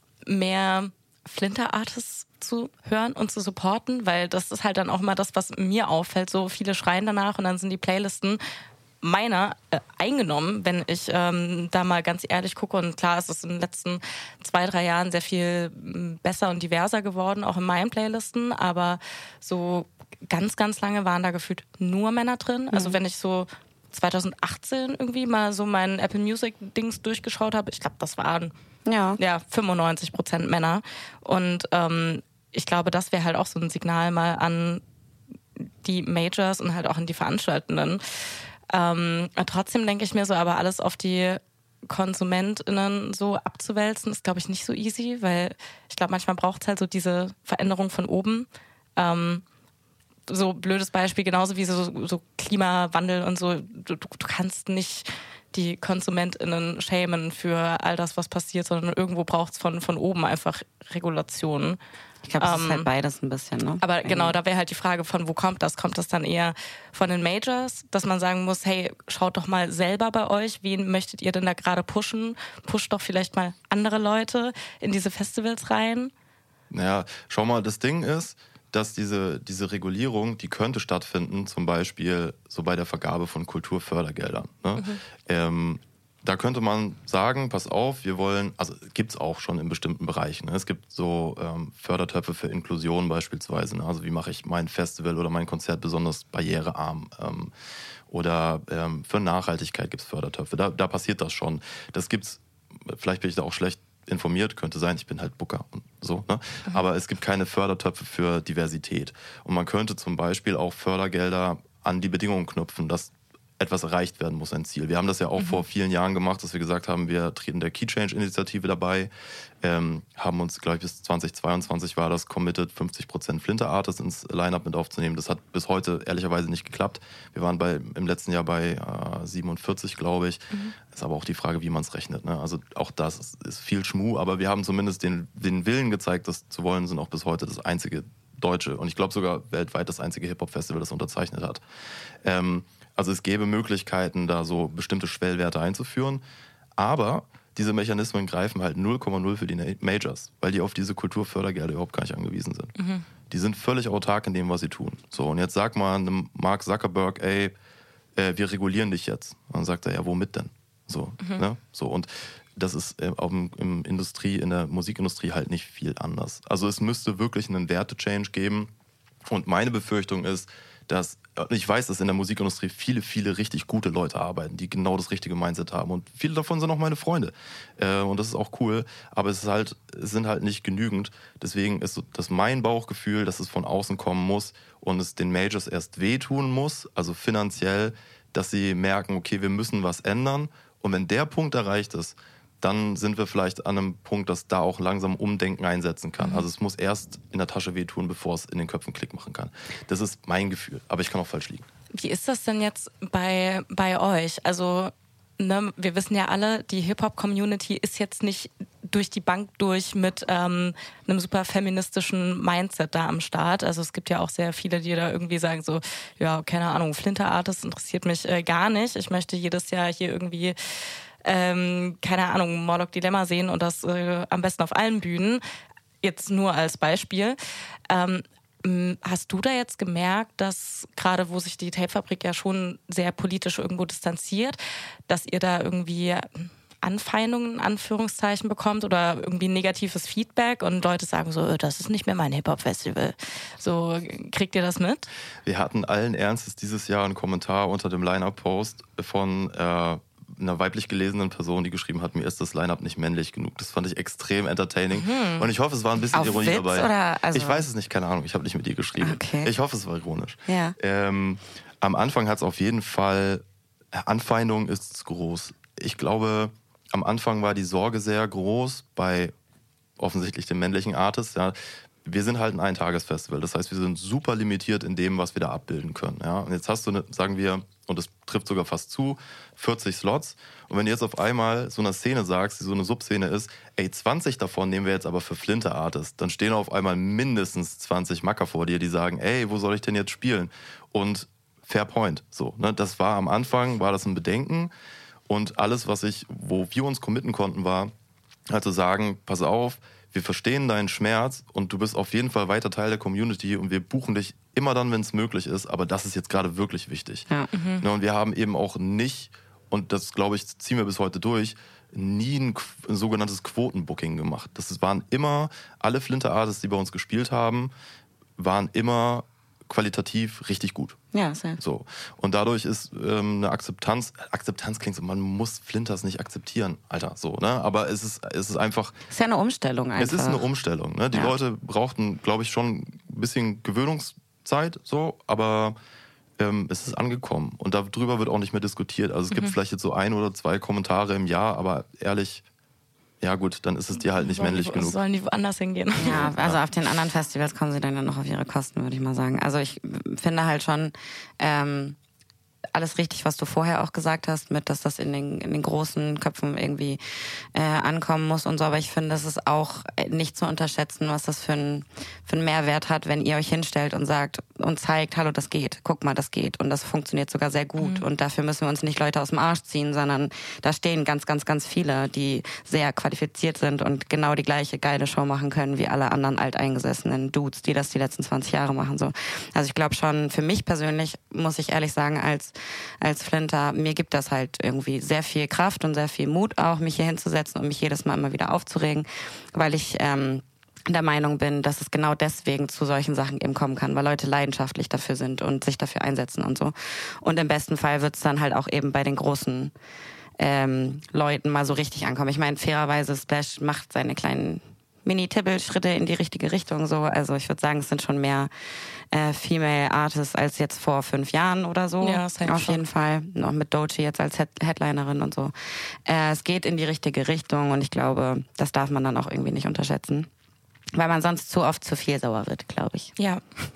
mehr Flinter-Artists zu hören und zu supporten, weil das ist halt dann auch immer das, was mir auffällt. So viele schreien danach und dann sind die Playlisten meiner äh, eingenommen, wenn ich ähm, da mal ganz ehrlich gucke. Und klar, es ist in den letzten zwei, drei Jahren sehr viel besser und diverser geworden, auch in meinen Playlisten. Aber so ganz, ganz lange waren da gefühlt nur Männer drin. Mhm. Also wenn ich so zwanzig achtzehn irgendwie mal so meinen Apple Music Dings durchgeschaut habe, ich glaube, das waren ja, ja fünfundneunzig Prozent Männer. Und ähm, ich glaube, das wäre halt auch so ein Signal mal an die Majors und halt auch an die Veranstaltenden. Ähm, trotzdem denke ich mir so, aber alles auf die KonsumentInnen so abzuwälzen, ist, glaube ich, nicht so easy, weil ich glaube, manchmal braucht es halt so diese Veränderung von oben. Ähm, so blödes Beispiel, genauso wie so, so Klimawandel und so. Du, du kannst nicht die KonsumentInnen schämen für all das, was passiert, sondern irgendwo braucht es von, von oben einfach Regulationen. Ich glaube, es ähm, ist halt beides ein bisschen, ne? Aber genau, da wäre halt die Frage, von wo kommt das? Kommt das dann eher von den Majors, dass man sagen muss, hey, schaut doch mal selber bei euch, wen möchtet ihr denn da gerade pushen? Pusht doch vielleicht mal andere Leute in diese Festivals rein. Naja, schau mal, das Ding ist, dass diese, diese Regulierung, die könnte stattfinden, zum Beispiel so bei der Vergabe von Kulturfördergeldern. Ne? Mhm. Ähm, da könnte man sagen, pass auf, wir wollen, also gibt's auch schon in bestimmten Bereichen. Ne? Es gibt so ähm, Fördertöpfe für Inklusion beispielsweise. Ne? Also wie mache ich mein Festival oder mein Konzert besonders barrierearm? Ähm, oder ähm, für Nachhaltigkeit gibt's Fördertöpfe. Da, da passiert das schon. Das gibt's, vielleicht bin ich da auch schlecht informiert, könnte sein, ich bin halt Booker und so, ne? Mhm. Aber es gibt keine Fördertöpfe für Diversität. Und man könnte zum Beispiel auch Fördergelder an die Bedingungen knüpfen, dass etwas erreicht werden muss, ein Ziel. Wir haben das ja auch mhm. vor vielen Jahren gemacht, dass wir gesagt haben, wir treten der Key Change-Initiative dabei, ähm, haben uns, glaube ich, bis zwanzig zweiundzwanzig war das committed, fünfzig Prozent Flinter-Artists ins Line-Up mit aufzunehmen. Das hat bis heute ehrlicherweise nicht geklappt. Wir waren bei, im letzten Jahr bei äh, siebenundvierzig, glaube ich. Mhm. Ist aber auch die Frage, wie man es rechnet. Ne? Also auch das ist, ist viel Schmuh, aber wir haben zumindest den, den Willen gezeigt, das zu wollen, sind auch bis heute das einzige Deutsche und ich glaube sogar weltweit das einzige Hip-Hop-Festival, das unterzeichnet hat. Ähm, also es gäbe Möglichkeiten, da so bestimmte Schwellwerte einzuführen, aber diese Mechanismen greifen halt null Komma null für die Majors, weil die auf diese Kulturfördergelder überhaupt gar nicht angewiesen sind. Mhm. Die sind völlig autark in dem, was sie tun. So, und jetzt sag mal einem Mark Zuckerberg, ey, äh, wir regulieren dich jetzt. Und dann sagt er, ja, womit denn? So, mhm. ne? So, und das ist äh, auch im, im Industrie, in der Musikindustrie halt nicht viel anders. Also es müsste wirklich einen Werte-Change geben. Und meine Befürchtung ist, dass, ich weiß, dass in der Musikindustrie viele, viele richtig gute Leute arbeiten, die genau das richtige Mindset haben. Und viele davon sind auch meine Freunde. Äh, und das ist auch cool. Aber es ist halt, es sind halt nicht genügend. Deswegen ist so, das mein Bauchgefühl, dass es von außen kommen muss und es den Majors erst wehtun muss, also finanziell, dass sie merken, okay, wir müssen was ändern. Und wenn der Punkt erreicht ist, dann sind wir vielleicht an einem Punkt, dass da auch langsam Umdenken einsetzen kann. Mhm. Also es muss erst in der Tasche wehtun, bevor es in den Köpfen Klick machen kann. Das ist mein Gefühl, aber ich kann auch falsch liegen. Wie ist das denn jetzt bei, bei euch? Also ne, wir wissen ja alle, die Hip-Hop-Community ist jetzt nicht durch die Bank durch mit ähm, einem super feministischen Mindset da am Start. Also es gibt ja auch sehr viele, die da irgendwie sagen so, ja, keine Ahnung, Flinter-Artist interessiert mich äh, gar nicht. Ich möchte jedes Jahr hier irgendwie Ähm, keine Ahnung, Morlock Dilemma sehen und das äh, am besten auf allen Bühnen. Jetzt nur als Beispiel. Ähm, hast du da jetzt gemerkt, dass gerade wo sich die Tapefabrik ja schon sehr politisch irgendwo distanziert, dass ihr da irgendwie Anfeindungen, in Anführungszeichen, bekommt oder irgendwie negatives Feedback und Leute sagen so, das ist nicht mehr mein Hip-Hop-Festival. So, kriegt ihr das mit? Wir hatten allen Ernstes dieses Jahr einen Kommentar unter dem Line-Up-Post von äh, einer weiblich gelesenen Person, die geschrieben hat, mir ist das Line-Up nicht männlich genug. Das fand ich extrem entertaining. Mhm. Und ich hoffe, es war ein bisschen Auf Ironie Witz dabei. Oder also? Ich weiß es nicht, keine Ahnung. Ich habe nicht mit ihr geschrieben. Okay. Ich hoffe, es war ironisch. Ja. Ähm, am Anfang hat es auf jeden Fall, Anfeindung ist groß. Ich glaube, am Anfang war die Sorge sehr groß bei offensichtlich den männlichen Artists. Ja. Wir sind halt ein Eintagesfestival. Das heißt, wir sind super limitiert in dem, was wir da abbilden können. Ja. Und jetzt hast du, eine, sagen wir, und das trifft sogar fast zu, vierzig Slots. Und wenn du jetzt auf einmal so eine Szene sagst, die so eine Subszene ist, ey, zwanzig davon nehmen wir jetzt aber für Flinter Artists, dann stehen auf einmal mindestens zwanzig Macker vor dir, die sagen, ey, wo soll ich denn jetzt spielen? Und fair point. So, ne? Das war am Anfang, war das ein Bedenken. Und alles, was ich, wo wir uns committen konnten, war, halt zu sagen, pass auf, wir verstehen deinen Schmerz und du bist auf jeden Fall weiter Teil der Community und wir buchen dich immer dann, wenn es möglich ist, aber das ist jetzt gerade wirklich wichtig. Ja. Mhm. Und wir haben eben auch nicht, und das, glaube ich, ziehen wir bis heute durch, nie ein, ein sogenanntes Quotenbooking gemacht. Das waren immer, alle Flinter Artists, die bei uns gespielt haben, waren immer qualitativ richtig gut. Ja, sehr. So. Und dadurch ist ähm, eine Akzeptanz, Akzeptanz klingt so, man muss Flinters nicht akzeptieren, Alter, so, ne? Aber es ist, es ist einfach... Es ist ja eine Umstellung einfach. Es ist eine Umstellung, ne? Die ja. Leute brauchten, glaube ich, schon ein bisschen Gewöhnungszeit, so, aber ähm, es ist angekommen. Und darüber wird auch nicht mehr diskutiert. Also es mhm. gibt vielleicht jetzt so ein oder zwei Kommentare im Jahr, aber ehrlich... Ja gut, dann ist es dir halt nicht sollen männlich die, genug. Sollen die woanders hingehen? Ja, also auf den anderen Festivals kommen sie dann ja noch auf ihre Kosten, würde ich mal sagen. Also ich finde halt schon ähm, alles richtig, was du vorher auch gesagt hast, mit, dass das in den, in den großen Köpfen irgendwie äh, ankommen muss und so. Aber ich finde, es ist auch nicht zu unterschätzen, was das für einen für einen Mehrwert hat, wenn ihr euch hinstellt und sagt und zeigt, hallo, das geht, guck mal, das geht. Und das funktioniert sogar sehr gut. Mhm. Und dafür müssen wir uns nicht Leute aus dem Arsch ziehen, sondern da stehen ganz, ganz, ganz viele, die sehr qualifiziert sind und genau die gleiche geile Show machen können wie alle anderen alteingesessenen Dudes, die das die letzten zwanzig Jahre machen. So. Also ich glaube schon, für mich persönlich, muss ich ehrlich sagen, als als Flinter, mir gibt das halt irgendwie sehr viel Kraft und sehr viel Mut auch, mich hier hinzusetzen und mich jedes Mal immer wieder aufzuregen, weil ich ähm, der Meinung bin, dass es genau deswegen zu solchen Sachen eben kommen kann, weil Leute leidenschaftlich dafür sind und sich dafür einsetzen und so. Und im besten Fall wird es dann halt auch eben bei den großen ähm, Leuten mal so richtig ankommen. Ich meine, fairerweise, Splash macht seine kleinen Mini-Tibbel-Schritte in die richtige Richtung. So. Also ich würde sagen, es sind schon mehr äh, Female Artists als jetzt vor fünf Jahren oder so. Ja, safe auf schon. jeden Fall. Noch mit Doechii jetzt als Head- Headlinerin und so. Äh, es geht in die richtige Richtung und ich glaube, das darf man dann auch irgendwie nicht unterschätzen. Weil man sonst zu oft zu viel sauer wird, glaube ich. Ja.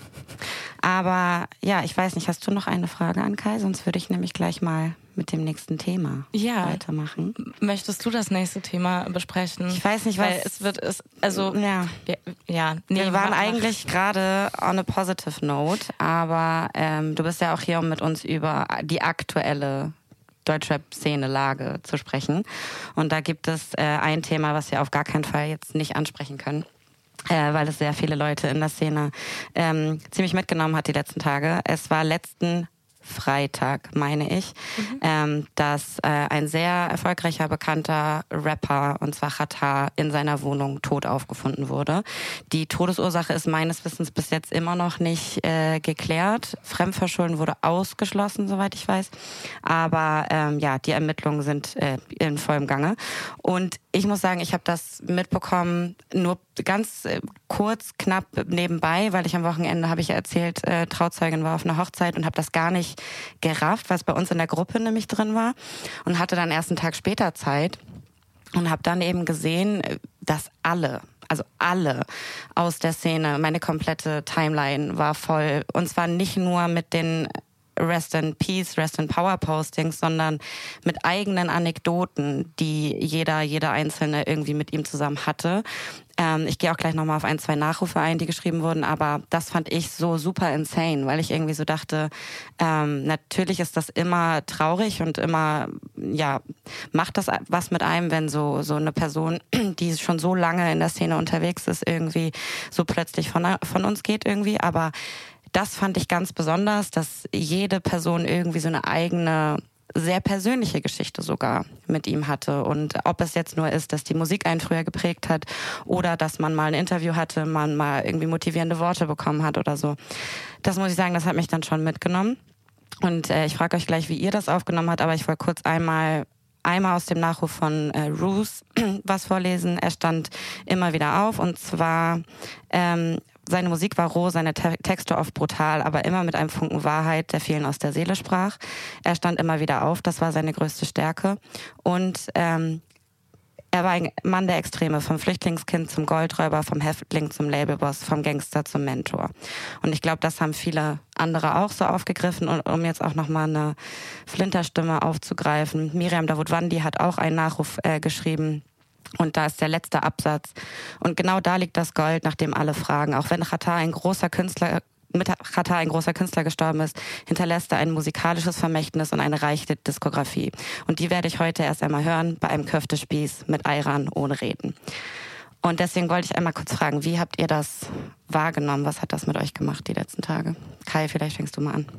Aber ja, ich weiß nicht, hast du noch eine Frage an Kai? Sonst würde ich nämlich gleich mal mit dem nächsten Thema Ja. weitermachen. Möchtest du das nächste Thema besprechen? Ich weiß nicht, Weil was... es wird, es, also, ja. wir, ja, nee, Wir waren mach- eigentlich gerade on a positive note, aber ähm, du bist ja auch hier, um mit uns über die aktuelle Deutschrap-Szene-Lage zu sprechen. Und da gibt es äh, ein Thema, was wir auf gar keinen Fall jetzt nicht ansprechen können. Äh, weil es sehr viele Leute in der Szene ähm, ziemlich mitgenommen hat die letzten Tage. Es war letzten Freitag, meine ich, mhm. ähm, dass äh, ein sehr erfolgreicher, bekannter Rapper, und zwar Xatar, in seiner Wohnung tot aufgefunden wurde. Die Todesursache ist meines Wissens bis jetzt immer noch nicht äh, geklärt. Fremdverschulden wurde ausgeschlossen, soweit ich weiß. Aber ähm, ja, die Ermittlungen sind äh, in vollem Gange. Und ich muss sagen, ich habe das mitbekommen, nur ganz äh, kurz, knapp nebenbei, weil ich am Wochenende, habe ich ja erzählt, äh, Trauzeugin war auf einer Hochzeit und habe das gar nicht gerafft, was bei uns in der Gruppe nämlich drin war und hatte dann erst einen Tag später Zeit und habe dann eben gesehen, dass alle, also alle aus der Szene, meine komplette Timeline war voll, und zwar nicht nur mit den Rest in Peace, Rest in Power Postings, sondern mit eigenen Anekdoten, die jeder, jeder Einzelne irgendwie mit ihm zusammen hatte. Ähm, ich gehe auch gleich nochmal auf ein, zwei Nachrufe ein, die geschrieben wurden, aber das fand ich so super insane, weil ich irgendwie so dachte, ähm, natürlich ist das immer traurig und immer, ja, macht das was mit einem, wenn so, so eine Person, die schon so lange in der Szene unterwegs ist, irgendwie so plötzlich von, von uns geht irgendwie, aber das fand ich ganz besonders, dass jede Person irgendwie so eine eigene, sehr persönliche Geschichte sogar mit ihm hatte. Und ob es jetzt nur ist, dass die Musik einen früher geprägt hat oder dass man mal ein Interview hatte, man mal irgendwie motivierende Worte bekommen hat oder so. Das muss ich sagen, das hat mich dann schon mitgenommen. Und äh, ich frage euch gleich, wie ihr das aufgenommen habt, aber ich wollte kurz einmal einmal aus dem Nachruf von äh, Roos was vorlesen. Er stand immer wieder auf, und zwar ähm, seine Musik war roh, seine Te- Texte oft brutal, aber immer mit einem Funken Wahrheit, der vielen aus der Seele sprach. Er stand immer wieder auf, das war seine größte Stärke. Und ähm, er war ein Mann der Extreme, vom Flüchtlingskind zum Goldräuber, vom Häftling zum Labelboss, vom Gangster zum Mentor. Und ich glaube, das haben viele andere auch so aufgegriffen. Und um jetzt auch nochmal eine Flinterstimme aufzugreifen, Miriam Davutwandi hat auch einen Nachruf äh, geschrieben. Und da ist der letzte Absatz. Und genau da liegt das Gold, nach dem alle fragen. Auch wenn Xatar ein großer Künstler, mit Xatar ein großer Künstler gestorben ist, hinterlässt er ein musikalisches Vermächtnis und eine reiche Diskografie. Und die werde ich heute erst einmal hören bei einem Köftespieß mit Ayran ohne Reden. Und deswegen wollte ich einmal kurz fragen, wie habt ihr das wahrgenommen? Was hat das mit euch gemacht die letzten Tage? Kai, vielleicht fängst du mal an.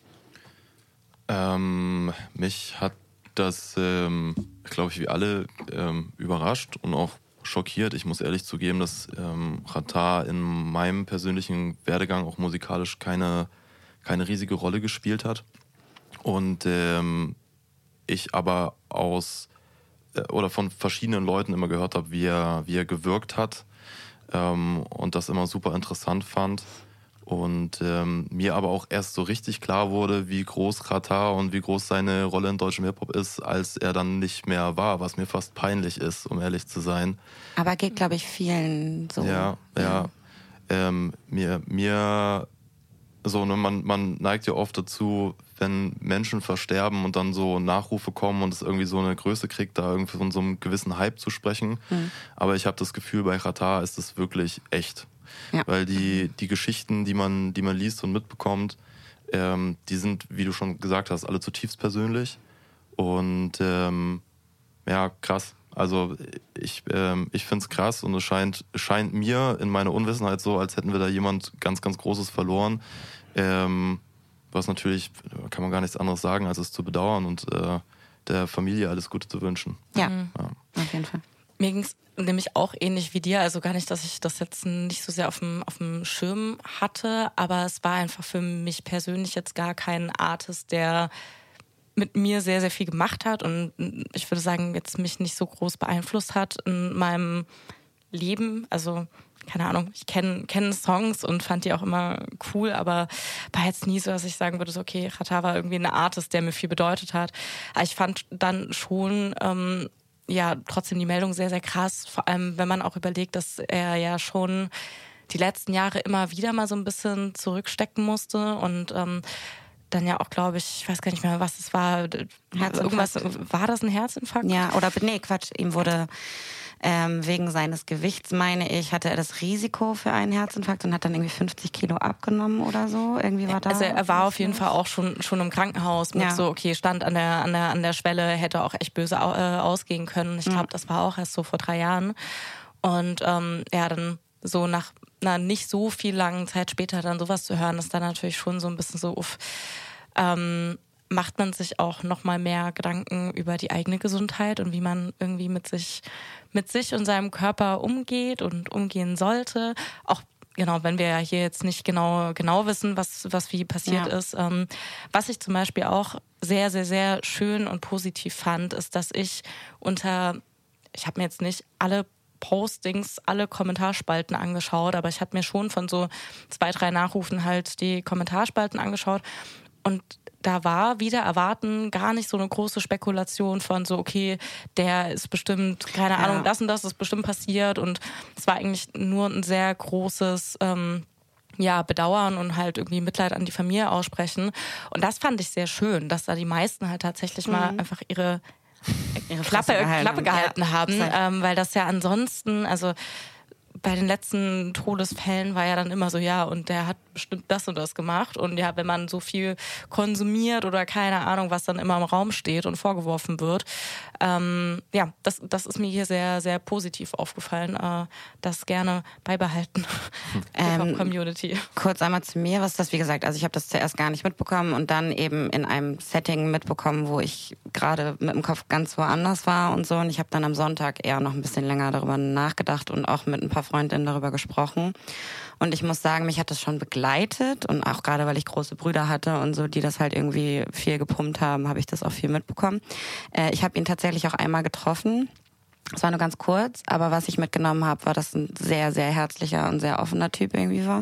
Ähm, mich hat das, ähm, glaube ich, wie alle ähm, überrascht und auch schockiert. Ich muss ehrlich zugeben, dass ähm, Xatar in meinem persönlichen Werdegang auch musikalisch keine, keine riesige Rolle gespielt hat. Und ähm, ich aber aus äh, oder von verschiedenen Leuten immer gehört habe, wie er, wie er gewirkt hat ähm, und das immer super interessant fand. Und ähm, mir aber auch erst so richtig klar wurde, wie groß Xatar und wie groß seine Rolle in deutschem Hip-Hop ist, als er dann nicht mehr war, was mir fast peinlich ist, um ehrlich zu sein. Aber geht, glaube ich, vielen so. Ja, ja. ja. Ähm, mir, mir, so, ne, man, man neigt ja oft dazu, wenn Menschen versterben und dann so Nachrufe kommen und es irgendwie so eine Größe kriegt, da irgendwie von so einem gewissen Hype zu sprechen. Mhm. Aber ich habe das Gefühl, bei Xatar ist es wirklich echt. Ja. Weil die, die Geschichten, die man, die man liest und mitbekommt, ähm, die sind, wie du schon gesagt hast, alle zutiefst persönlich. Und ähm, ja, krass. Also ich, ähm, ich finde es krass und es scheint, scheint mir in meiner Unwissenheit so, als hätten wir da jemand ganz, ganz Großes verloren. Ähm, was natürlich, kann man gar nichts anderes sagen, als es zu bedauern und äh, der Familie alles Gute zu wünschen. Ja, ja. Auf jeden Fall. Mir ging es nämlich auch ähnlich wie dir, also gar nicht, dass ich das jetzt nicht so sehr auf dem, auf dem Schirm hatte, aber es war einfach für mich persönlich jetzt gar kein Artist, der mit mir sehr, sehr viel gemacht hat und ich würde sagen, jetzt mich nicht so groß beeinflusst hat in meinem Leben. Also keine Ahnung, ich kenne kenn Songs und fand die auch immer cool, aber war jetzt nie so, dass ich sagen würde, so, okay, Xatar war irgendwie ein Artist, der mir viel bedeutet hat. Aber ich fand dann schon ähm, ja trotzdem die Meldung sehr, sehr krass, vor allem wenn man auch überlegt, dass er ja schon die letzten Jahre immer wieder mal so ein bisschen zurückstecken musste und ähm, dann ja auch, glaube ich, ich weiß gar nicht mehr, was es war, irgendwas, war das ein Herzinfarkt? Ja, oder nee, Quatsch, ihm wurde ähm, wegen seines Gewichts, meine ich, hatte er das Risiko für einen Herzinfarkt und hat dann irgendwie fünfzig Kilo abgenommen oder so. Irgendwie war da. Also er war auf jeden Fall auch schon schon im Krankenhaus mit ja. so, okay, stand an der an der an der Schwelle, hätte auch echt böse äh, ausgehen können. Ich glaube, mhm. das war auch erst so vor drei Jahren. Und ähm, ja, dann so nach einer nicht so viel langen Zeit später dann sowas zu hören, ist dann natürlich schon so ein bisschen so, uff, ähm, macht man sich auch noch mal mehr Gedanken über die eigene Gesundheit und wie man irgendwie mit sich, mit sich und seinem Körper umgeht und umgehen sollte. Auch genau, wenn wir ja hier jetzt nicht genau, genau wissen, was, was wie passiert ja. ist. Ähm, was ich zum Beispiel auch sehr, sehr, sehr schön und positiv fand, ist, dass ich unter, ich habe mir jetzt nicht alle Postings, alle Kommentarspalten angeschaut, aber ich habe mir schon von so zwei, drei Nachrufen halt die Kommentarspalten angeschaut und da war wieder erwarten gar nicht so eine große Spekulation von so, okay, der ist bestimmt, keine Ahnung, ja. das und das ist bestimmt passiert und es war eigentlich nur ein sehr großes ähm, ja, Bedauern und halt irgendwie Mitleid an die Familie aussprechen und das fand ich sehr schön, dass da die meisten halt tatsächlich mhm. mal einfach ihre ihre Klappe gehalten, Klappe gehalten ja. haben, ähm, weil das ja ansonsten, also bei den letzten Todesfällen war ja dann immer so, ja, und der hat bestimmt das und das gemacht. Und ja, wenn man so viel konsumiert oder keine Ahnung, was dann immer im Raum steht und vorgeworfen wird, ähm, ja, das, das ist mir hier sehr, sehr positiv aufgefallen. Äh, das gerne beibehalten. Ähm, Community. Kurz einmal zu mir, was ist das, wie gesagt, also ich habe das zuerst gar nicht mitbekommen und dann eben in einem Setting mitbekommen, wo ich gerade mit dem Kopf ganz woanders war und so. Und ich habe dann am Sonntag eher noch ein bisschen länger darüber nachgedacht und auch mit ein paar Freundinnen darüber gesprochen. Und ich muss sagen, mich hat das schon begleitet und auch gerade, weil ich große Brüder hatte und so, die das halt irgendwie viel gepumpt haben, habe ich das auch viel mitbekommen. Äh, ich habe ihn tatsächlich auch einmal getroffen. Es war nur ganz kurz, aber was ich mitgenommen habe, war, dass ein sehr, sehr herzlicher und sehr offener Typ irgendwie war.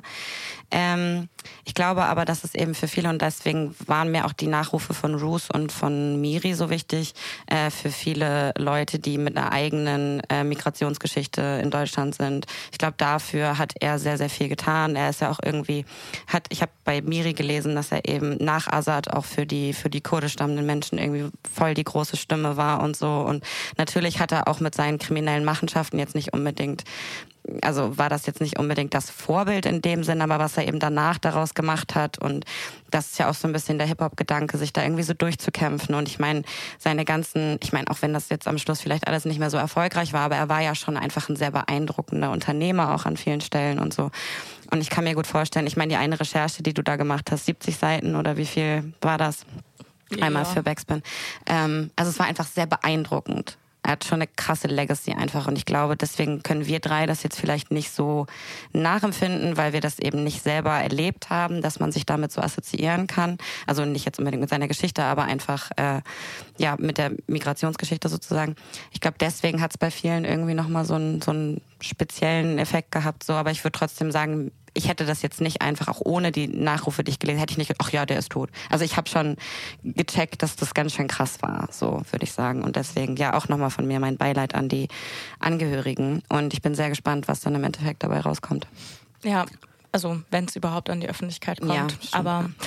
Ähm, ich glaube aber, dass es eben für viele, und deswegen waren mir auch die Nachrufe von Roos und von Miri so wichtig, äh, für viele Leute, die mit einer eigenen äh, Migrationsgeschichte in Deutschland sind. Ich glaube, dafür hat er sehr, sehr viel getan. Er ist ja auch irgendwie, hat, ich habe bei Miri gelesen, dass er eben nach Azad auch für die, für die kurdisch stammenden Menschen irgendwie voll die große Stimme war und so. Und natürlich hat er auch mit seinen kriminellen Machenschaften jetzt nicht unbedingt, also war das jetzt nicht unbedingt das Vorbild in dem Sinn, aber was er eben danach daraus gemacht hat und das ist ja auch so ein bisschen der Hip-Hop-Gedanke, sich da irgendwie so durchzukämpfen und ich meine, seine ganzen, ich meine, auch wenn das jetzt am Schluss vielleicht alles nicht mehr so erfolgreich war, aber er war ja schon einfach ein sehr beeindruckender Unternehmer auch an vielen Stellen und so. Und ich kann mir gut vorstellen, ich meine, die eine Recherche, die du da gemacht hast, siebzig Seiten oder wie viel war das? Einmal ja. für Backspin. Ähm, also es war einfach sehr beeindruckend. Er hat schon eine krasse Legacy einfach und ich glaube, deswegen können wir drei das jetzt vielleicht nicht so nachempfinden, weil wir das eben nicht selber erlebt haben, dass man sich damit so assoziieren kann. Also nicht jetzt unbedingt mit seiner Geschichte, aber einfach äh, ja mit der Migrationsgeschichte sozusagen. Ich glaube, deswegen hat es bei vielen irgendwie nochmal so einen so einen speziellen Effekt gehabt. So, aber ich würde trotzdem sagen, ich hätte das jetzt nicht einfach, auch ohne die Nachrufe, die ich gelesen hätte ich nicht, ach ja, der ist tot. Also ich habe schon gecheckt, dass das ganz schön krass war, so würde ich sagen. Und deswegen, ja, auch nochmal von mir mein Beileid an die Angehörigen. Und ich bin sehr gespannt, was dann im Endeffekt dabei rauskommt. Ja, also wenn es überhaupt an die Öffentlichkeit kommt. Ja, stimmt, aber ja.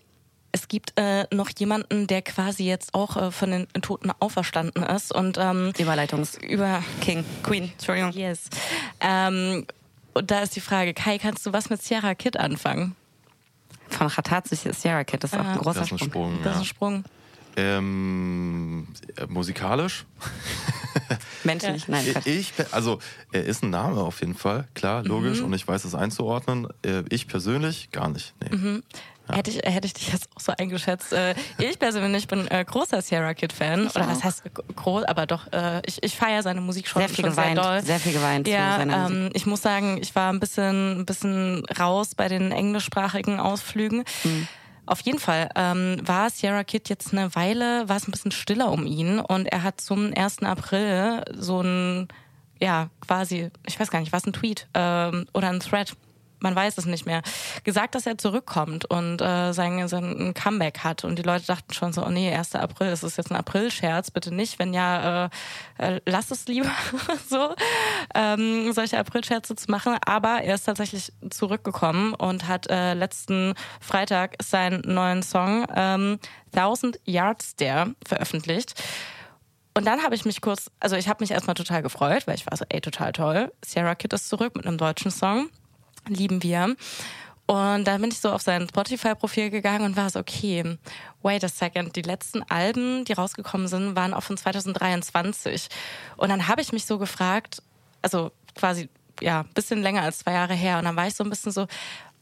Es gibt äh, noch jemanden, der quasi jetzt auch äh, von den Toten auferstanden ist. Und, ähm, Überleitungs... Über King, Queen, Entschuldigung. Yes. Ähm, Und da ist die Frage, Kai, kannst du was mit Sierra Kid anfangen? Von Xatar zu Sierra Kid, das ist auch ein großer das ist ein Sprung. Sprung. Das ist ein Sprung. Ähm, musikalisch? Menschlich, ja. Nein. Ich, also, er ist ein Name auf jeden Fall, klar, logisch, mhm. und ich weiß es einzuordnen. Ich persönlich gar nicht, nee. Mhm. Ja. Hätte ich, hätte ich dich jetzt auch so eingeschätzt. Ich persönlich bin äh, großer Sierra Kid-Fan. Oder was heißt groß, aber doch, äh, ich, ich feiere seine Musik schon, sehr viel schon geweint, sehr doll. Sehr viel geweint. Ja, seine ähm, Musik. Ich muss sagen, ich war ein bisschen, ein bisschen raus bei den englischsprachigen Ausflügen. Mhm. Auf jeden Fall ähm, war Sierra Kid jetzt eine Weile, war es ein bisschen stiller um ihn. Und er hat zum ersten April so ein ja, quasi, ich weiß gar nicht, was ein Tweet ähm, oder ein Thread, man weiß es nicht mehr, gesagt, dass er zurückkommt und äh, sein, sein Comeback hat. Und die Leute dachten schon so, oh nee, erster April, das ist jetzt ein April-Scherz, bitte nicht. Wenn ja, äh, äh, lass es lieber so, ähm, solche April-Scherze zu machen. Aber er ist tatsächlich zurückgekommen und hat äh, letzten Freitag seinen neuen Song ähm, Thousand Yards There veröffentlicht. Und dann habe ich mich kurz, also ich habe mich erstmal total gefreut, weil ich war so, ey, total toll. Sierra Kid ist zurück mit einem deutschen Song. Lieben wir. Und dann bin ich so auf sein Spotify-Profil gegangen und war so, okay, wait a second, die letzten Alben, die rausgekommen sind, waren auch von zwanzig dreiundzwanzig. Und dann habe ich mich so gefragt, also quasi, ja, ein bisschen länger als zwei Jahre her. Und dann war ich so ein bisschen so,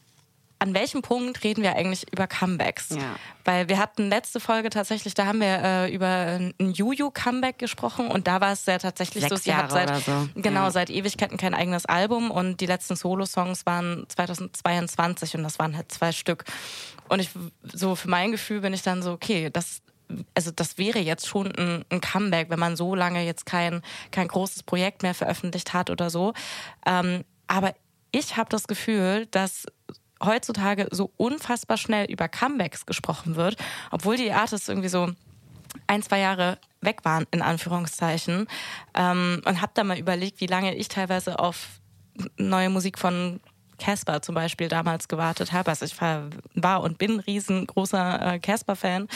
an welchem Punkt reden wir eigentlich über Comebacks? Ja. Weil wir hatten letzte Folge tatsächlich, da haben wir äh, über ein Juju-Comeback gesprochen und da war es ja tatsächlich Sechs so, sie Jahre hat seit, oder so. genau, Ja. seit Ewigkeiten kein eigenes Album und die letzten Solo-Songs waren zweitausendzweiundzwanzig und das waren halt zwei Stück. Und ich, so für mein Gefühl bin ich dann so, okay, das also das wäre jetzt schon ein, ein Comeback, wenn man so lange jetzt kein, kein großes Projekt mehr veröffentlicht hat oder so. Ähm, aber ich habe das Gefühl, dass heutzutage so unfassbar schnell über Comebacks gesprochen wird, obwohl die Artists irgendwie so ein, zwei Jahre weg waren, in Anführungszeichen. Ähm, und habe da mal überlegt, wie lange ich teilweise auf neue Musik von Casper zum Beispiel damals gewartet habe. Also ich war, war und bin ein riesengroßer äh, Casper-Fan.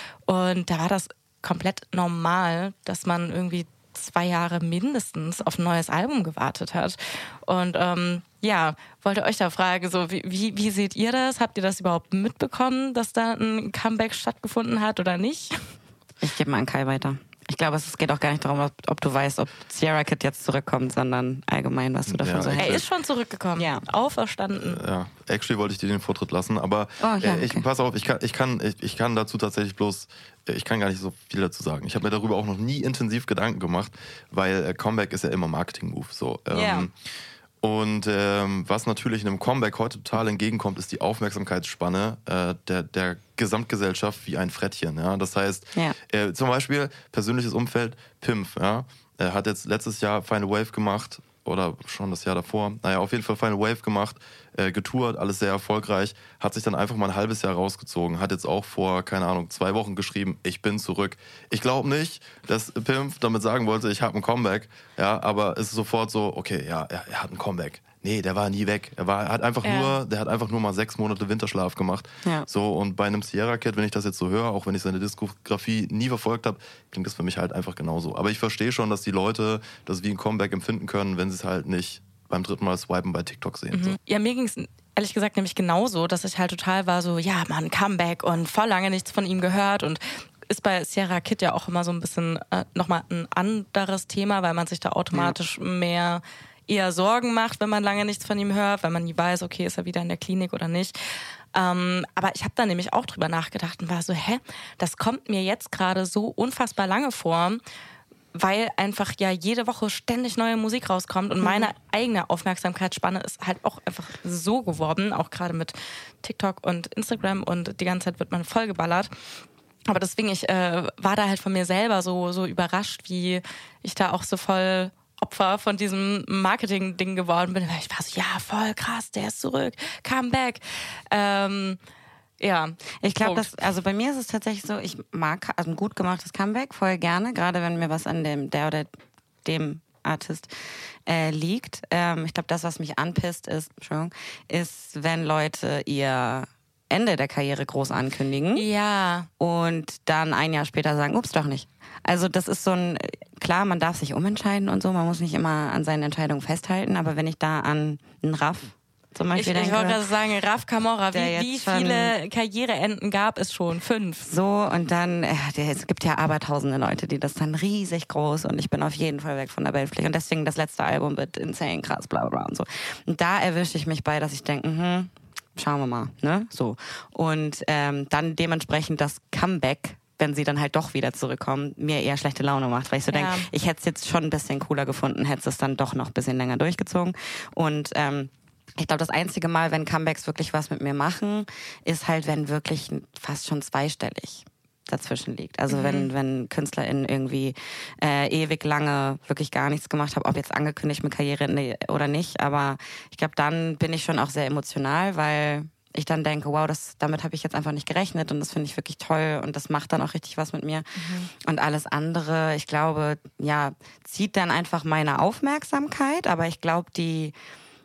Und da war das komplett normal, dass man irgendwie zwei Jahre mindestens auf ein neues Album gewartet hat. Und ähm, ja, wollte euch da fragen, so wie, wie, wie seht ihr das? Habt ihr das überhaupt mitbekommen, dass da ein Comeback stattgefunden hat oder nicht? Ich gebe mal an Kai weiter. Ich glaube, es geht auch gar nicht darum, ob, ob du weißt, ob Sierra Kid jetzt zurückkommt, sondern allgemein, was du davon Ja, so er hältst. Er ist schon zurückgekommen, Ja. auferstanden. Ja, actually wollte ich dir den Vortritt lassen, aber Oh, ja, äh, ich, okay. pass auf, ich kann, ich, kann, ich, ich kann dazu tatsächlich bloß, äh, ich kann gar nicht so viel dazu sagen. Ich habe mir darüber auch noch nie intensiv Gedanken gemacht, weil äh, Comeback ist ja immer Marketing-Move. So. Ähm, Ja. Und ähm, was natürlich in einem Comeback heute total entgegenkommt, ist die Aufmerksamkeitsspanne äh, der, der Gesamtgesellschaft wie ein Frettchen. Ja? Das heißt, Ja. äh, zum Beispiel persönliches Umfeld, Pimpf, ja? Er hat jetzt letztes Jahr Final Wave gemacht oder schon das Jahr davor. Naja, auf jeden Fall Final Wave gemacht, äh, getourt, alles sehr erfolgreich, hat sich dann einfach mal ein halbes Jahr rausgezogen, hat jetzt auch vor, keine Ahnung, zwei Wochen geschrieben, ich bin zurück. Ich glaube nicht, dass Pimp damit sagen wollte, ich habe ein Comeback, ja, aber es ist sofort so, okay, ja, er, er hat ein Comeback. Nee, der war nie weg. Er war, hat einfach Ja. nur, der hat einfach nur mal sechs Monate Winterschlaf gemacht. Ja. So, und bei einem Sierra Kid, wenn ich das jetzt so höre, auch wenn ich seine Diskografie nie verfolgt habe, klingt das für mich halt einfach genauso. Aber ich verstehe schon, dass die Leute das wie ein Comeback empfinden können, wenn sie es halt nicht beim dritten Mal swipen bei TikTok sehen. Mhm. So. Ja, mir ging es ehrlich gesagt nämlich genauso, dass ich halt total war so, ja, Mann, Comeback und voll lange nichts von ihm gehört und ist bei Sierra Kid ja auch immer so ein bisschen äh, nochmal ein anderes Thema, weil man sich da automatisch ja. mehr eher Sorgen macht, wenn man lange nichts von ihm hört, weil man nie weiß, okay, ist er wieder in der Klinik oder nicht. Ähm, aber ich habe da nämlich auch drüber nachgedacht und war so, hä, das kommt mir jetzt gerade so unfassbar lange vor, weil einfach ja jede Woche ständig neue Musik rauskommt und meine eigene Aufmerksamkeitsspanne ist halt auch einfach so geworden, auch gerade mit TikTok und Instagram und die ganze Zeit wird man vollgeballert. Aber deswegen, ich äh, war da halt von mir selber so, so überrascht, wie ich da auch so voll Opfer von diesem Marketing-Ding geworden bin. Ich war so, ja, voll krass, der ist zurück, Comeback. Ähm, ja, Ich glaube, Punkt. dass also bei mir ist es tatsächlich so, ich mag also ein gut gemachtes Comeback voll gerne, gerade wenn mir was an dem der oder dem Artist äh, liegt. Ähm, ich glaube, das, was mich anpisst, ist, Entschuldigung, ist, wenn Leute ihr Ende der Karriere groß ankündigen Ja. und dann ein Jahr später sagen, ups, doch nicht. Also das ist so ein, klar, man darf sich umentscheiden und so, man muss nicht immer an seinen Entscheidungen festhalten, aber wenn ich da an einen Raff zum Ich, Beispiel ich denke, wollte gerade sagen, Raf Camora, Der wie, wie jetzt schon- viele Karriereenden gab es schon? Fünf. so und dann, äh, der, es gibt ja abertausende Leute, die das dann riesig groß und ich bin auf jeden Fall weg von der Bildfläche und deswegen das letzte Album wird insane krass, bla bla bla und so. Und da erwische ich mich bei, dass ich denke, hm, schauen wir mal, ne, so. Und ähm, dann dementsprechend das Comeback, wenn sie dann halt doch wieder zurückkommen, mir eher schlechte Laune macht, weil ich so Ja. denke, ich hätte es jetzt schon ein bisschen cooler gefunden, hätte es dann doch noch ein bisschen länger durchgezogen und ähm, ich glaube, das einzige Mal, wenn Comebacks wirklich was mit mir machen, ist halt, wenn wirklich fast schon zweistellig dazwischen liegt. Also Mhm. wenn, wenn KünstlerInnen irgendwie äh, ewig lange wirklich gar nichts gemacht haben, ob jetzt angekündigt mit Karriereende oder nicht, aber ich glaube, dann bin ich schon auch sehr emotional, weil ich dann denke, wow, das, damit habe ich jetzt einfach nicht gerechnet und das finde ich wirklich toll und das macht dann auch richtig was mit mir. Mhm. Und alles andere, ich glaube, ja, zieht dann einfach meine Aufmerksamkeit, aber ich glaube, die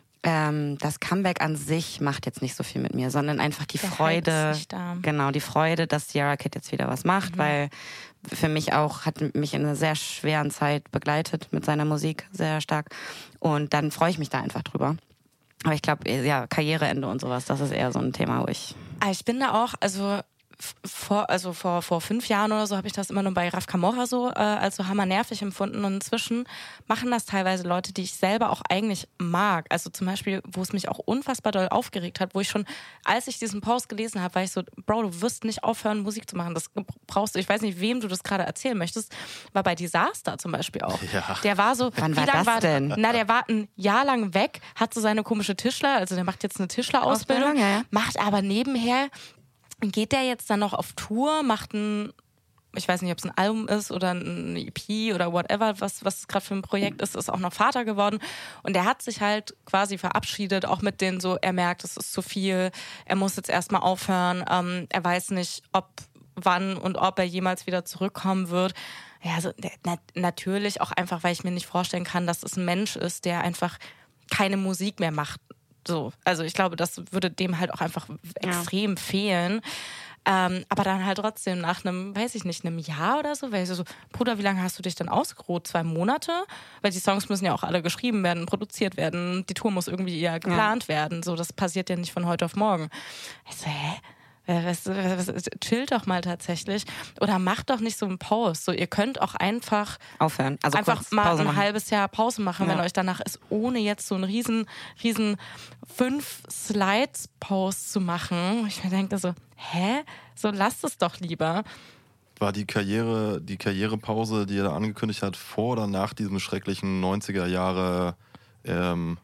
ähm, das Comeback an sich macht jetzt nicht so viel mit mir, sondern einfach die Der Freude, Hype ist nicht da. genau, die Freude, dass Sierra Kid jetzt wieder was macht, mhm. weil für mich auch, hat mich in einer sehr schweren Zeit begleitet mit seiner Musik, sehr stark und dann freue ich mich da einfach drüber. Aber ich glaube, ja, Karriereende und sowas, das ist eher so ein Thema, wo ich... Ich bin da auch, also vor, also vor, vor fünf Jahren oder so habe ich das immer nur bei Raf Camora so äh, als so hammernervig empfunden. Und inzwischen machen das teilweise Leute, die ich selber auch eigentlich mag. Also zum Beispiel, wo es mich auch unfassbar doll aufgeregt hat, wo ich schon, als ich diesen Post gelesen habe, war ich so, Bro, du wirst nicht aufhören, Musik zu machen. Das brauchst du, ich weiß nicht, wem du das gerade erzählen möchtest, war bei Disaster zum Beispiel auch. Ja. Der war so, wann wie war lang das war, denn? Na, der war ein Jahr lang weg, hat so seine komische Tischler, also der macht jetzt eine Tischlerausbildung, Ausbildung, ja, ja. macht aber nebenher geht der jetzt dann noch auf Tour, macht ein, ich weiß nicht, ob es ein Album ist oder ein E P oder whatever, was was gerade für ein Projekt ist, ist auch noch Vater geworden. Und der hat sich halt quasi verabschiedet, auch mit denen so, er merkt, es ist zu viel, er muss jetzt erstmal aufhören, ähm, er weiß nicht, ob, wann und ob er jemals wieder zurückkommen wird. Ja, also na, natürlich auch einfach, weil ich mir nicht vorstellen kann, dass es ein Mensch ist, der einfach keine Musik mehr macht. So, also ich glaube, das würde dem halt auch einfach extrem ja. fehlen. Ähm, aber dann halt trotzdem nach einem, weiß ich nicht, einem Jahr oder so, weil ich so, Bruder, wie lange hast du dich denn ausgeruht? Zwei Monate? Weil die Songs müssen ja auch alle geschrieben werden, produziert werden, die Tour muss irgendwie ja geplant ja. werden. So, das passiert ja nicht von heute auf morgen. Ich so, hä? Was, was, was, chillt doch mal tatsächlich oder macht doch nicht so einen Post. So, ihr könnt auch einfach aufhören, also einfach mal Pause ein machen. halbes Jahr Pause machen, ja. wenn euch danach ist, ohne jetzt so einen riesen, riesen fünf Slides Post zu machen. Ich mir denke so, hä? So lasst es doch lieber. War die Karriere, die Karrierepause, die er da angekündigt hat, vor oder nach diesem schrecklichen neunziger Jahre ähm,